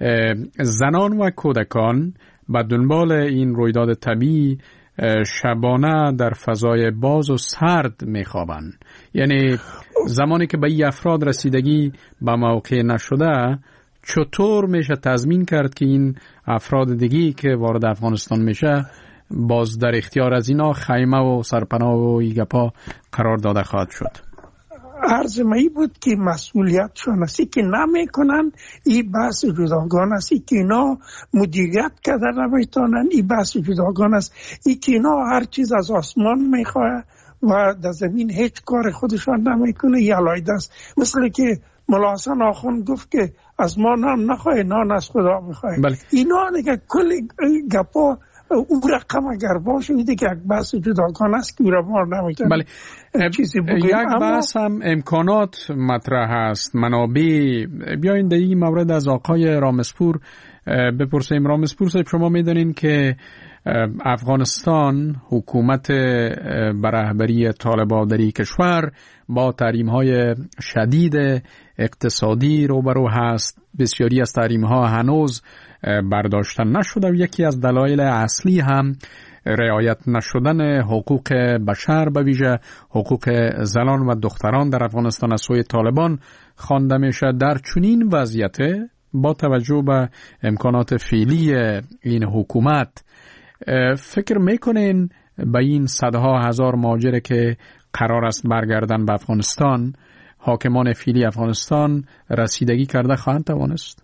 زنان و کودکان به دنبال این رویداد طبیعی شبانه در فضای باز و سرد میخوابند. یعنی زمانی که به این افراد رسیدگی به موقع نشده، چطور میشه تضمین کرد که این افراد دیگی که وارد افغانستان میشه باز در اختیار از اینا خیمه و سرپناه و ایگپا قرار داده خواهد شد؟ عرض می بود که مسئولیت شناسی که نمیکنن، این بحث جداگانه است. که اینا مدیریت کرده نمیتونن، این بحث جداگانه است. که اینا هر چیز از آسمان میخواه و در زمین هیچ کار خودشان نمیکنه، یه علایده است. مثل که ملا حسن آخوند گفت که از ما نان نخواه، نان از خدا میخواه. اینا دیگه کل گپا او رقم اگر باشه دیگه یک بحث جداگانه است که او را بار نمیتونه. بله. یک بحث هم امکانات مطرح است، منابع. بیاین در این مورد از آقای رامسپور بپرسیم. رامسپور صاحب، شما میدونین که افغانستان حکومت بر رهبری طالبان در کشور با تحریم‌های شدید اقتصادی روبرو هست. بسیاری از تحریم‌ها هنوز برداشته نشده و یکی از دلایل اصلی هم رعایت نشدن حقوق بشر، به ویژه حقوق زنان و دختران در افغانستان از سوی طالبان خوانده میشه. در چنین وضعیت با توجه به امکانات فعلی این حکومت، فکر میکنین به این صدها هزار مهاجر که قرار است برگردن به افغانستان، حاکمان فعلی افغانستان رسیدگی کرده خواهند توانست؟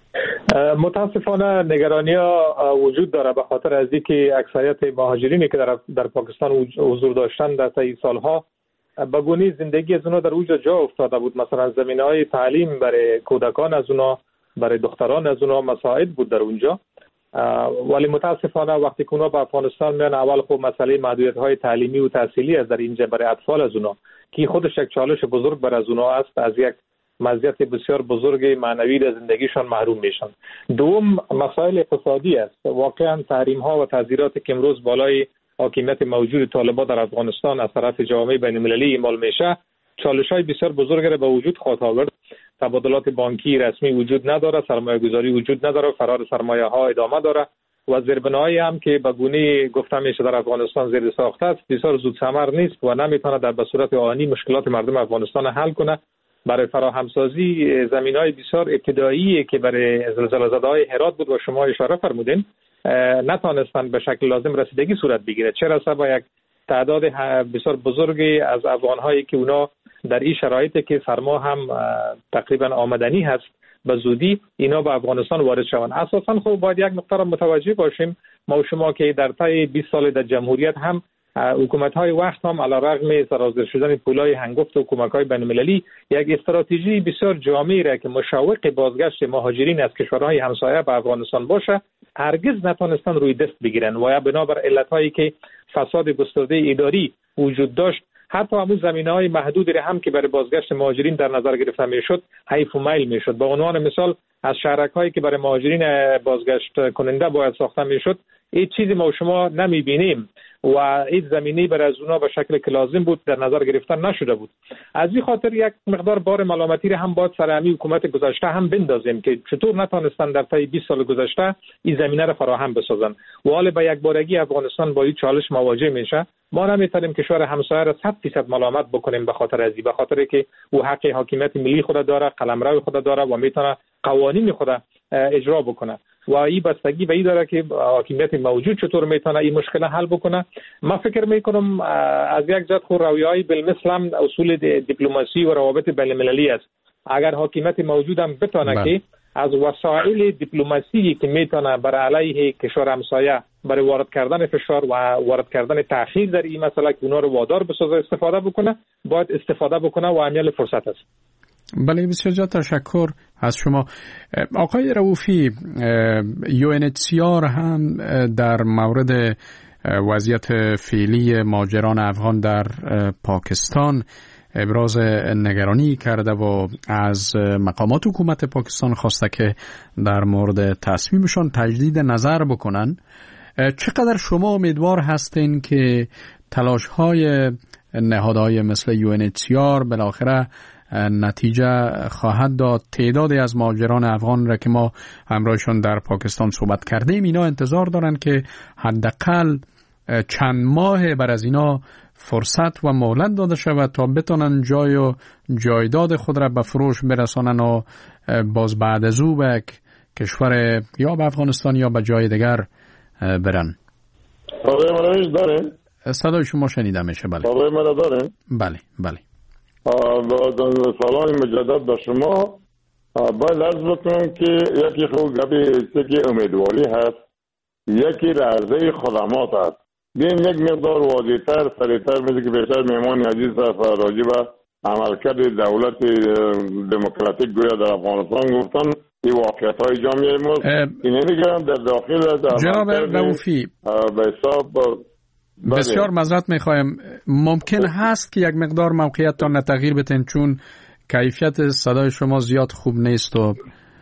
متاسفانه نگرانی ها وجود داره به خاطر از اینکه اکثریت مهاجرینی که در پاکستان حضور داشتن در طی سالها به گونه زندگی از اونها در اونجا جا افتاده بود. مثلا زمینه‌های تعلیم برای کودکان از اونها، برای دختران از اونها مساعد بود در اونجا. ولی متاسفانه وقتی که اونها به افغانستان میان، اول خب مسئله محدودیت‌های تعلیمی و تحصیلی از در اینجا برای اطفال از اونها که خودش یک چالش بزرگ برای از اونها است، از یک مزیت بسیار بزرگ معنوی در زندگیشان محروم میشن. دوم مسائل اقتصادی است. واقعا تحریم ها و تعزیراتی که امروز بالای حاکمیت موجود طالبان در افغانستان از طرف جامعه بین المللی اعمال میشه، چالش های بسیار بزرگ را به وجود خواهد آورد. تبادلات بانکی رسمی وجود نداره، سرمایه گذاری وجود نداره، فرار سرمایه ها ادامه داره و زیربنایی هم که به گونه گفته میشه در افغانستان زیر ساخته است، بسیار زود ثمر نیست و نمیتونه در به صورت آنی مشکلات مردم افغانستان حل کنه. برای فراهمسازی زمینهای بسیار ابتدایی که برای زلزله زده‌های هرات بود و شما اشاره فرمودین، نتونستند به شکل لازم رسیدگی صورت بگیره. چه رسه با یک تعداد بسیار بزرگی از افغان‌هایی که اونا در این شرایطی که سرما هم تقریبا آمدنی هست به زودی اینا به افغانستان وارد شوند. اساسا خب باید یک مقدار متوجه باشیم ما و شما که در طی 20 سال در جمهوریت هم حکومت‌های وقت هم علیرغم سرازیر شدن پولای هنگفت و کمک‌های بین‌المللی یک استراتژی بسیار جامعی را که مشوق بازگشت مهاجرین از کشورهای همسایه به افغانستان باشه هرگز نتونستن روی دست بگیرن و یا بنابر علت‌هایی که فساد گسترده اداری وجود داشت حتی همون زمینه‌های محدودی را هم که برای بازگشت مهاجرین در نظر گرفته میشد حیف و میل میشد. به عنوان مثال از شهرک‌هایی که برای مهاجرین بازگشت کننده باید ساخته میشد این چیزی ما و شما نمیبینیم و این زمینه برای از اونا به شکل که لازم بود در نظر گرفتن نشده بود. از این خاطر یک مقدار بار ملامتی را هم باید سر همین حکومت گذشته هم بندازیم که چطور نتونستن در طی 20 سال گذشته این زمینه را فراهم بسازن و حالا به یک بارگی افغانستان با این چالش مواجه میشه. ما نمیتونیم کشور همسایه را 100% ملامت بکنیم به خاطر ازی، به خاطر که او حق حاکمیت ملی خود داره، قلمرو خود داره و میتونه قوانین خود اجرا بکنه و این بستگی به این داره که حاکمیت موجود چطور میتونه این مشکل حل بکنه. من فکر میکنم از یک جهت خود رویای بالمثل هم اصول دیپلماسی و روابط بین‌المللی است. اگر حاکمیت موجود هم بتونه که از وسایل دیپلماسی که میتونه برای علیه کشور همسایه برای وارد کردن فشار و وارد کردن تأخیر در این مسئله که اونا رو وادار بسازه استفاده بکنه باید استفاده بکنه و عمیل فرصت است. بله بسیار تشکر از شما آقای رؤوفی. UNHCR هم در مورد وضعیت فعلی مهاجران افغان در پاکستان ابراز نگرانی کرده و از مقامات حکومت پاکستان خواسته که در مورد تصمیمشان تجدید نظر بکنن. چقدر شما امیدوار هستین که تلاش‌های نهادهای مثل UNHCR بالاخره نتیجه خواهد داد؟ تعدادی از مهاجران افغان را که ما همراهشون در پاکستان صحبت کردیم اینا انتظار دارن که حداقل چند ماه بر از اینا فرصت و مهلت داده شود تا بتونن جای و جایداد خود را به فروش برسانن و باز بعد از او به کشور یا به افغانستان یا به جای دیگر برن. آقای داره؟ صدای شما شنیده میشه. بله. آقای من داره؟ بله بله. سلام مجدد به شما. باید عرض بکنم که یکی خوب گبی که امیدواری هست، یکی رعزه خدمات هست. بین یک مقدار واضح‌تر سریعتر مثل که بیشتر مهمان عزیز راجع به عملکرد دولت دموکراتیک گویا در افغانستان گفتن این واقعیت‌های جامعه ما این نمیگم در داخل جناب رؤوفی به حساب بسیار معذرت میخوایم ممکن هست که یک مقدار موقعیت تا تغییر بتین چون کیفیت صدای شما زیاد خوب نیست و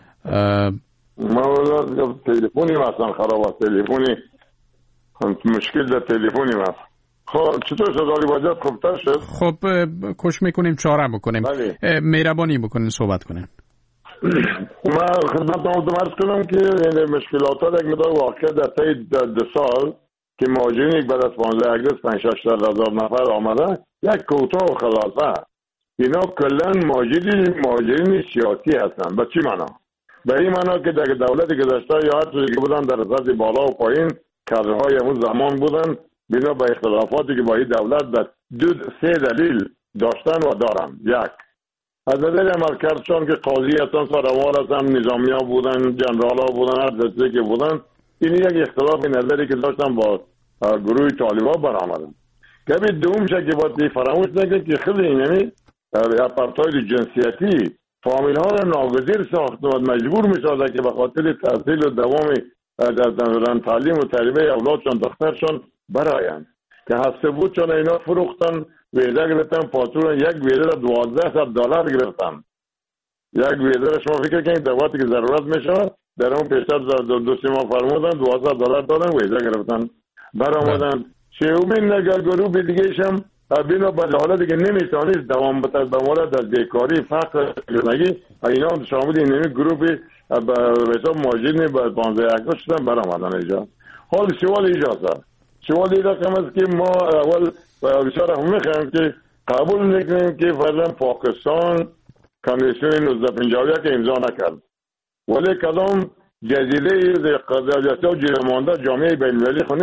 ما تلفنی مثلا خراب است، تلفنی مشکل در تلفنی است. خب چطور صدای واجد خوبتر شد؟ خب کوشش میکنیم چاره بکنیم. مهربانی بکنین صحبت کنین. ما خدمتتون عرض کنم که این مشکلات ها یک مقدار واقع در طی 2 سال که مهاجرین بعد از 15 اگست 5-6 نفر آمده یک کوتا و خلاصه اینا کلا مهاجرین سیاسی هستن. به چی معنا؟ به این معنا که در دولت گذشته یا هر چیزی که بودن در سطح بالا و پایین کادرهای همون زمان بودن بنا به اختلافاتی که با این دولت در 3 دلیل داشتن و دارن. یک از نظر عملکردشان که قاضی هستن، سروار هستن، نظامی ها بودن، جنرال ها بودن، هر چیزی که بودن این یک اختلاف نظری که داشتن با گروه طالبان برآمدن. کمی دوم شه که باید فراموش نکنید که خیلی یعنی اپارتاید جنسیتی فامیل ها را ناگزیر ساخت و مجبور می سازد که به خاطر تحصیل و دوام در تعلیم و تربیت اولادشان دخترشان برایند که هسته بود چون اینا فروختن ویزه گرفتن پاتون یک ویزه را $1200 گرفتن. یک ویزه را شما فکر کنید در وقتی که ضرورت میشه در اون پیشتر 2-3 ماه فرمودن $1200 دادن ویزه گرفتن برآمدن. سومین نگر گروه دیگه شم بنا به حالتی که نمیتونید دوام بده به مورد از بیکاری فقر زندگی اینا شامل این گروه به حساب مهاجرین به 15 اگست شدن برآمدن اینجا. حال سوال ایجاد سوال این است که ما اول بسیار هم میخوایم که قبول نکنیم که فرضاً پاکستان کنوانسیون 1951 که امضا نکرد ولی کدام جزیره قضاییت و جیرمانده جامعه بین‌المللی خو نیست.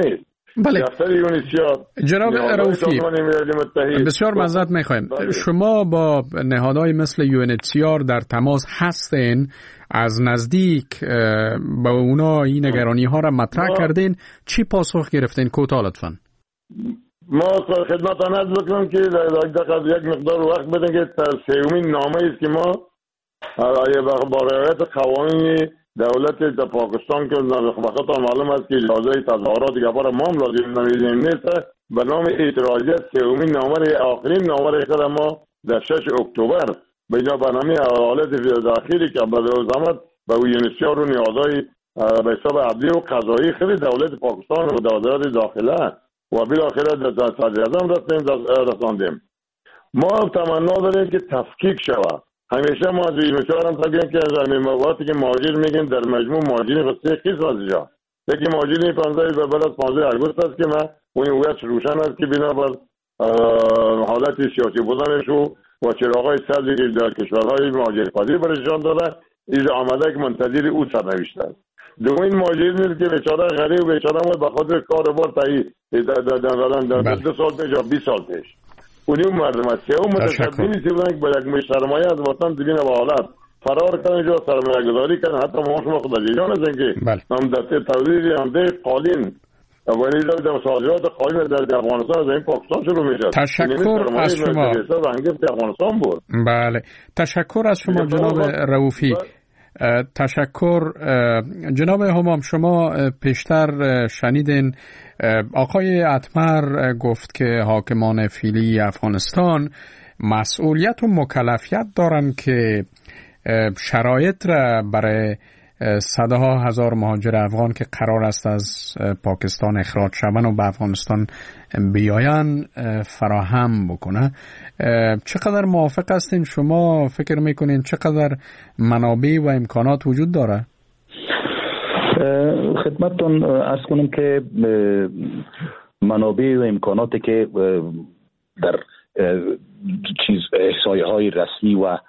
بله. دفتر یونیسیاد جناب رؤوفی بسیار معذرت میخوایم، شما با نهادهای مثل UNHCR در تماس هستین، از نزدیک با اونا این نگرانی ها را مطرح کردین، چی پاسخ گرفتین؟ کوتاه لطفاً. ما خدمتتان عرض بکنم که یک مقدار وقت بدن که سومین نامه است که ما با رعایت قوانین دولت پاکستان که فقط معلوم است که اجازه تظاهرات که برای ما لازم نیست، به نام اعتراضیت سومین نامه آخرین نامه خود ما در 6 اکتبر به جا برنامه حالت داخلی که به زحمت به یونیسیار و نیازهای به حساب عدلی و قضایی خود دولت پاکستان و وزارت داخله و بالاخره در صدر اعظم رساندیم. ما تمنا داریم که تفکیک شود. همیشه ما از یونیسیار هم تبیین که از موقعاتی که مهاجر میگیم در مجموع مهاجرین قصه قیس از جا یکی مهاجرین 15 بعد از 15 آگوست است که ما اون هویت روشن است که بنابر حالت سیاسی بودنش و چراغای سبزی که در کشورهای مهاجرپذیر برشان داره ایز آمده که منتظر او سرنوشت است. دومین مهاجرین نیست که بیچاره غریب و بیچاره ما به خاطر کاروبار تایی در 2 سال پیش یا 20 سال پیش اونیم مردم است که اون متشکلی سی بودن که با یک مشترمایه از وطن دیدین با حالت فرار کردن جو سرمایه گذاری کردن. حتی ما شما خود جیجان هستن که هم دسته تولیدی هم ده قالین ولی در صادرات قالین در افغانستان از این پاکستان شروع میشد. تشکر از شما. افغانستان بود. بله تشکر از شما جناب رؤوفی. تشکر جناب همام. شما پیشتر شنیدین آقای اتمر گفت که حاکمان فعلی افغانستان مسئولیت و مکلفیت دارند که شرایط را برای صدها هزار مهاجر افغان که قرار است از پاکستان اخراج شوند و به افغانستان بیایند فراهم بکنه. چقدر موافق هستین شما؟ فکر میکنین چقدر منابع و امکانات وجود داره؟ خدمتتون عرض کنم که منابع و امکاناتی که در احصایه های رسمی و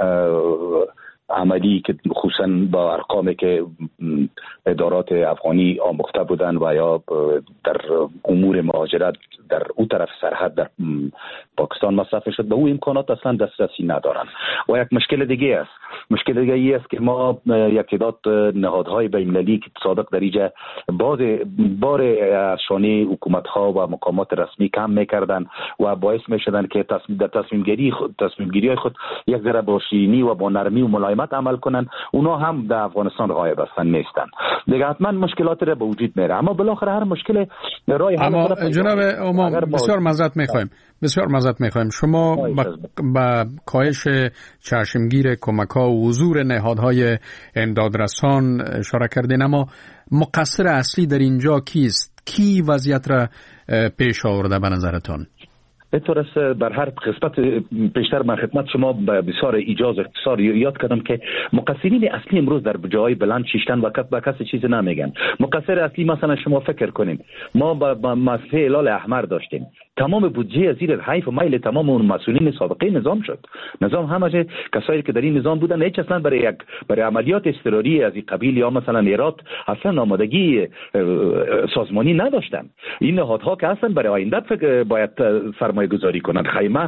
عملی که خصوصا با ارقامی که ادارات افغانی آموخته بودن و یا در امور مهاجرت در اون طرف سرحد در پاکستان مصرف شد، به اون امکانات اصلا دسترسی ندارن. و یک مشکل دیگه است. مشکل دیگه ای است که ما یک تعداد نهادهای بین‌المللی که صادق در اینجا بار از شانه حکومت‌ها و مقامات رسمی کم می‌کردن و باعث می‌شدن که در تصمیم گیری خود یک ذره با شیرینی و با نرمی و ملایمت عمل کنن. اونا هم در افغانستان غایب هستن، نیستن. دیگه حتما مشکلات را به وجود میاره، اما بالاخره هر مشکل راه حل. اما جناب امام بسیار معذرت می‌خوایم شما با کاهش چشمگیر کمک‌ها و حضور نهادهای امدادرسان اشاره کردین، اما مقصر اصلی در اینجا کیست؟ کی وضعیت را پیش آورده به نظرتان؟ اینطور است بر هر قسمت پیشتر من خدمت شما بسیار ایجاز اختصار یاد کردم که مقصرین اصلی امروز در جای بلند شیشتن و کسی چیزی نمیگن. مقصر اصلی مثلا شما فکر کنین ما با مسئله هلال احمر داشتیم، تمام بودجه زیر حیف و میل تمام اون مسئولین سابقه نظام شد. نظام همه کسایی که در این نظام بودن هیچ اصلا برای عملیات اضطراری از این قبیل یا مثلا ایراد اصلا آمادگی سازمانی نداشتن. این نهادها که اصلا برای آینده باید سرمایه گذاری کنند. خیمه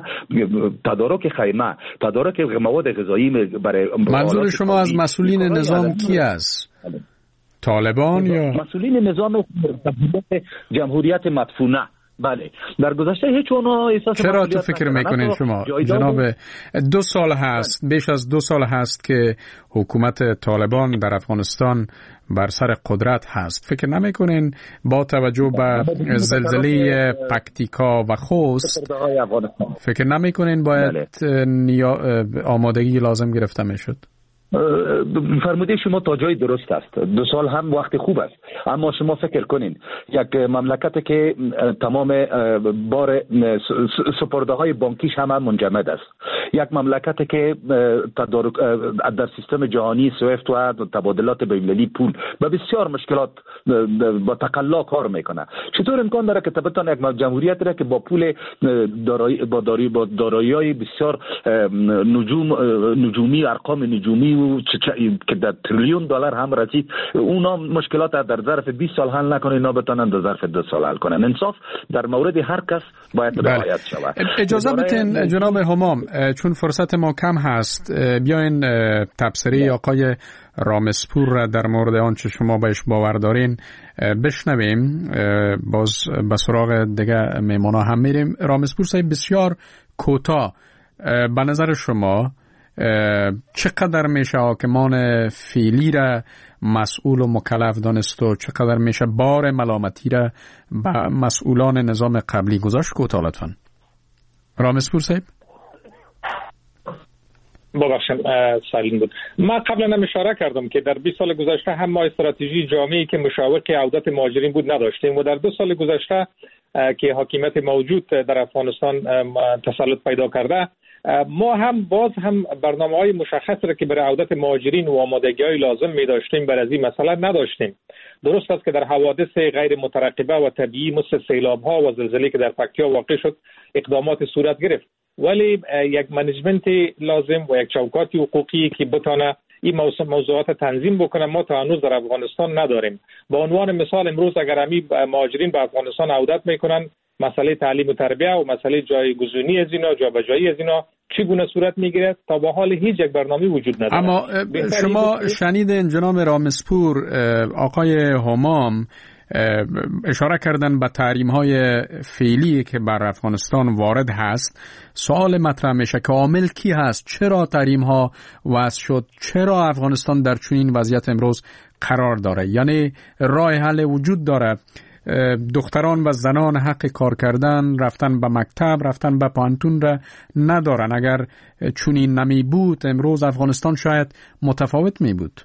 تدارک مواد غذایی برای منظور شما از مسئولین نظام کی است؟ طالبان یا مسئولین نظام جمهوریت مدفونه؟ بله در گذشته هیچ اونا احساس چرا تو فکر میکنین شما جناب 2 سال هست، بیش از 2 سال هست که حکومت طالبان در افغانستان بر سر قدرت هست، فکر نمیکنین با توجه به زلزله پکتیکا و خوست فکر نمیکنین باید آمادگی لازم گرفته میشد؟ فرموده شما تا جای درست است. 2 سال هم وقت خوب است، اما شما فکر کنین یک مملکت که تمام بار سپرده های بانکیش هم منجمد است، یک مملکت که در سیستم جهانی سویفت و تبادلات بین‌المللی پول با بسیار مشکلات با تقلا کار میکنه، چطور امکان داره که بتونه یک جمهوریت را که با پول با دارایی‌های بسیار نجومی ارقام نجومی که در تریلیون دلار هم رسید، اونا مشکلات در ظرف 20 سال حل نکنه، اینا بتونن در ظرف 2 سال حل کنن. انصاف در مورد هر کس باید رعایت شود. اجازه بدین جناب همام، چون فرصت ما کم هست، بیاین تبصره آقای رامسپور را در مورد آنچه شما بهش باور دارین بشنویم، باز به سراغ دیگه میمونا هم میریم. رامسپور صاحب، بسیار کوتاه، به نظر شما چقدر میشه حاکمان فعلی را مسئول و مکلف دانست و چقدر میشه بار ملامتی را به مسئولان نظام قبلی گذاشت؟ کوتاه لطفاً. رامسپور صاحب. ببخشید سالین بود. من قبلا هم اشاره کردم که در 20 سال گذشته هم ما استراتژی جامعی که مشوق عودت مهاجرین بود نداشتیم و در 2 سال گذشته که حاکمیت موجود در افغانستان تسلط پیدا کرده، ما هم باز هم برنامه‌های مشخصی را که برای عودت مهاجرین و آمادگی‌های لازم می‌داشتیم برای این مسئله نداشتیم. درست است که در حوادث غیر مترقبه و طبیعی مثل سیلاب‌ها و زلزله‌ای که در پکتیا واقع شد اقدامات صورت گرفت، ولی یک منیجمنت لازم و یک چوکات حقوقی که بتونه این موضوعات تنظیم بکنه ما تا هنوز در افغانستان نداریم. به عنوان مثال امروز اگر همی مهاجرین به افغانستان عودت میکنن، مسئله تعلیم و تربیت و مسئله جایگزینی از اینا، جابجایی از اینا چگونه صورت میگیره؟ تا به حال هیچ یک برنامه وجود نداره. اما شما شنیدین جناب رامسپور، آقای همام اشاره کردن به تحریم‌های فعلی که بر افغانستان وارد هست. سوال مطرح میشه که عامل کی هست؟ چرا تحریم‌ها وضع شد؟ چرا افغانستان در چنین وضعیت امروز قرار داره؟ یعنی راه حل وجود داره. دختران و زنان حق کار کردن، رفتن به مکتب، رفتن به پانتون را ندارن. اگر چنین نمی بود امروز افغانستان شاید متفاوت می بود.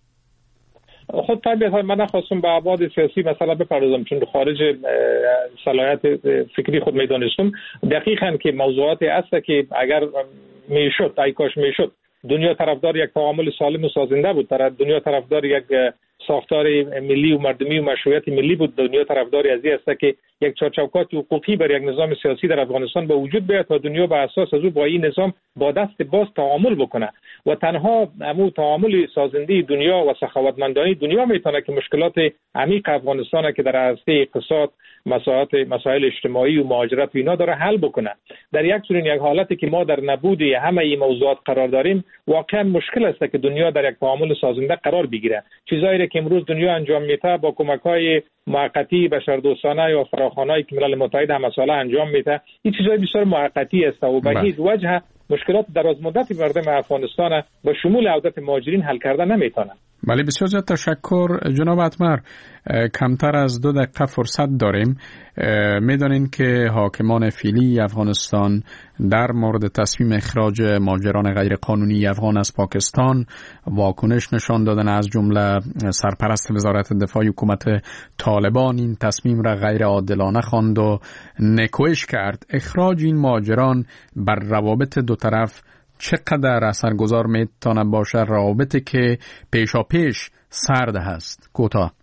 خود طبیعتا من نخواستم به ابعاد سیاسی مثلا بپردازم، چون خارج صلاحیت فکری خود میدانستم. دقیقاً که موضوعات است که اگر میشد، ای کاش میشد، دنیا طرفدار یک تعامل سالم و سازنده بود، دنیا طرفدار یک ساختار ملی و مردمی و مشروعیت ملی بود، دنیا طرفدار از این است که یک چارچوبات حقوقی برای یک نظام سیاسی در افغانستان به وجود بیاد تا دنیا به اساس از او با این نظام با دست باز تعامل بکنه و تنها همون تعامل سازنده دنیا و سخاوتمندانه دنیا میتونه که مشکلات عمیق افغانستان که در عرصه اقتصاد، مسائل اجتماعی و مهاجرت و اینا داره حل بکنه. در یک چنین یک حالتی که ما در نبود همه این موضوعات قرار داریم، واقعا مشکل است که دنیا در یک تعامل سازنده قرار بگیره. چیزایی که امروز دنیا انجام میده با کمک‌های موقتی بشردوستانه یا فراخوان‌هایی که ملل متحد هم مسئله انجام میده، این چیزای بسیار موقتی است و به هیچ وجه مشکلات درازمدتی مردم افغانستان با شمول عودت مهاجرین حل کردن نمیتونن. بله، بسیار زیاد تشکر جناب اتمر. کمتر از 2 دقیقه فرصت داریم. میدانین که حاکمان فعلی افغانستان در مورد تصمیم اخراج مهاجران غیر قانونی افغان از پاکستان واکنش نشان دادن، از جمله سرپرست وزارت دفاع حکومت طالبان این تصمیم را غیر عادلانه خواند و نکوهش کرد. اخراج این مهاجران بر روابط دو طرف چقدر اثرگذار میتونه باشه؟ روابطی که پیشاپیش سرد هست. کوتاه.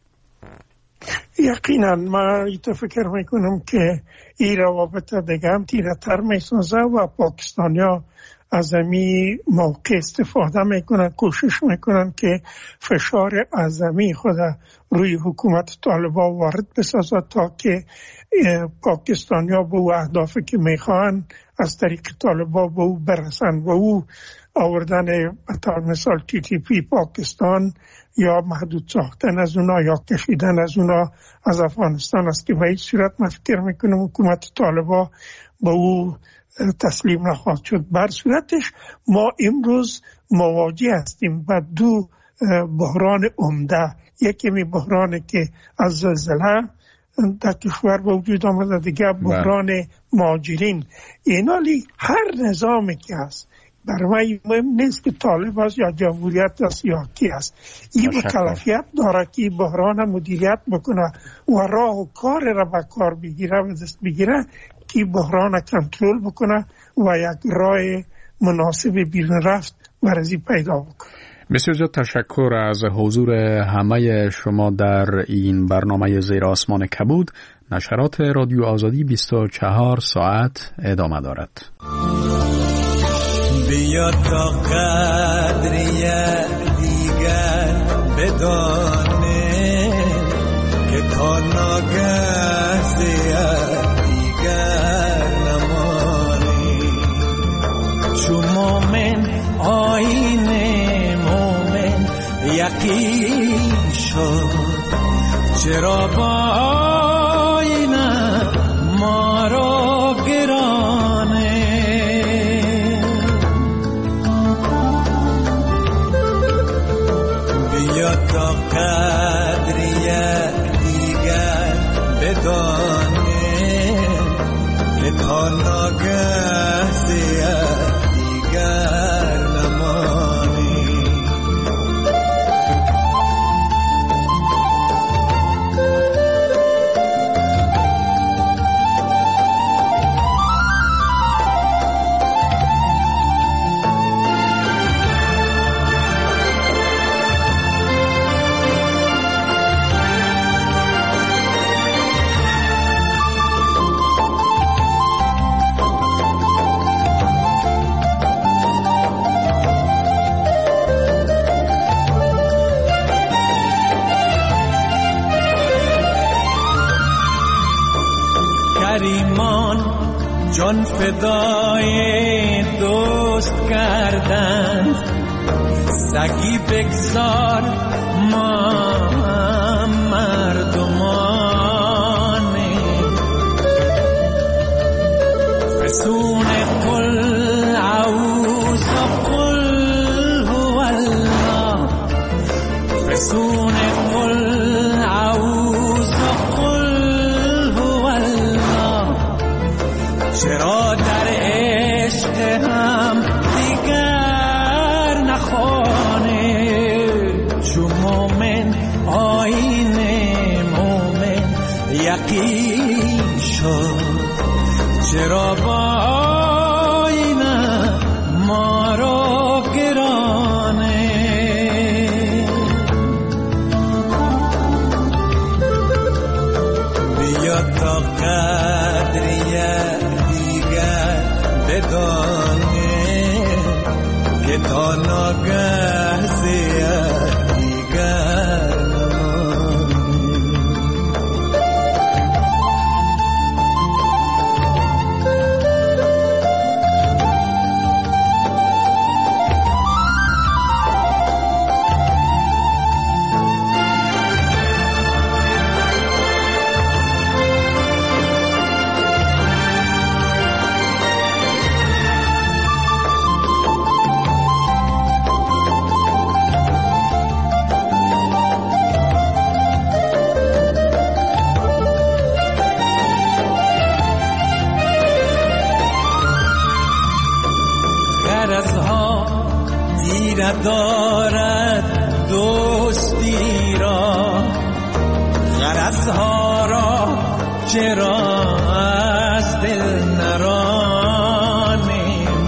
یقینا من فکر میکنم که این روابط دیگه هم تیره تر میسازه و پاکستانیا از امی موقع استفاده میکنن، کوشش میکنن که فشار اعظمی خود روی حکومت طالبان وارد بسازد تا که پاکستانیا به اهدافی که میخوان از طریق طالبان به او برسن و او آوردن مثلا مثال TTP پاکستان یا محدود ساختن از اونا یا کشیدن از اونا از افغانستان است که به این صورت من فکر میکنم حکومت طالبان به او تسلیم نخواهد شد. بر صورتش ما امروز مواجه هستیم با 2 بحران عمده. یکی بحرانی که از زلزله در کشور به وجود آمده، دیگه بحران مهاجرین. اینالی هر نظامی که هست برای مهم نیست که طالب است یا جمهوریت است یا کی است، این مکلفیت داره که بحران مدیریت بکنه و راه و کار را به کار بگیره و دست بگیره که بحران کنترل بکنه و یک راه مناسب بیرون رفت ورزی پیدا بکنه. بسیار زیاد تشکر از حضور همه شما در این برنامه زیر آسمان کبود. نشرات رادیو آزادی 24 ساعت ادامه دارد. بیا تا قدری دیگر بدانه که تا ناگه زیاد دیگر نمانی. چو مومن آیین مومن یقین شد، چرا با آینه ما را گرانه. بیا تا قدری دیگر بدانه که تا ناگه زیاد دیگر نمانی. جان فدای دوست کردند، سگی بگذار ما مردمانیم. فسون قل اعوذ قل هو الله، فسون قل اعوذ قل هو الله. چرا در عشق هم دیگر نخوانه؟ چو مومن آیین مومن یقین شد، چرا با آینه ما را گرانه. بیا تا قدری بدانه که تا ناگه زیاد دیگر نمانی. دارد دوستی را، غرضها را چرا از دل نرانیم.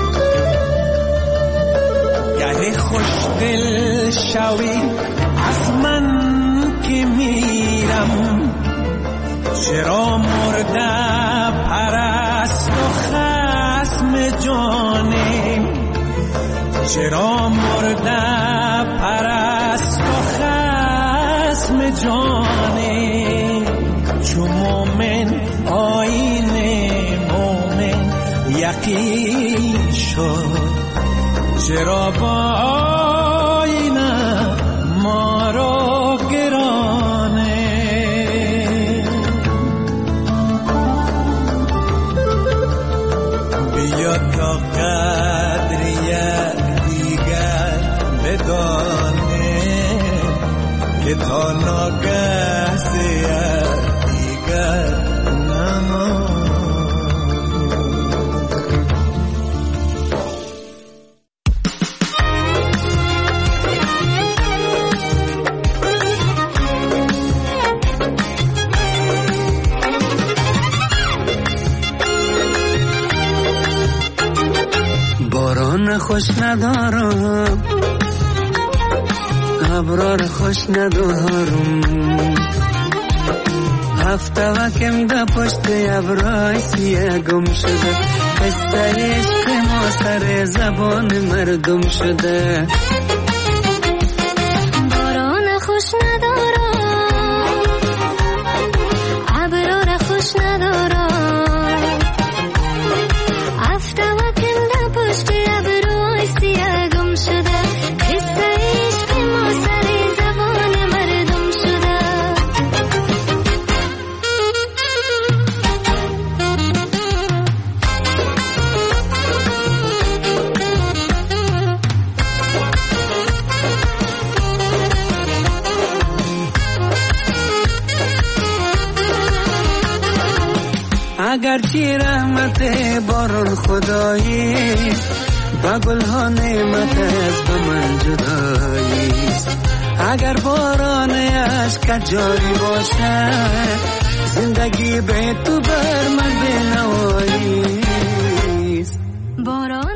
گه خوش دل شوی از من که میرم، چرا مرده پرست و خصم جانیم. چرا مرده پرست و خصم جانیم. چو مومن آیین مومن یقین شد، چرا با آینه ما را گرانه. بیا تا قدری بدانه که تا ناگه زیاد دیگر نمانی. باران خوش ندارم، ابرار خوش ندارم، هفته وکم ده پشت ابرای سیه گم شده. قصه عشق ما سر زبان مردم شده. باران خوش ندارم، ابرار خوش ندارم، افته و کنده پشت ابروی سیاه گم شده. قصه عشق ما سر زبان مردم شده. اگرچه رحمت باران خدایی با گلها نعمت از به من جدایی، اگر باران عشق جاری باشه زندگی به تو بر من بنوایی. باران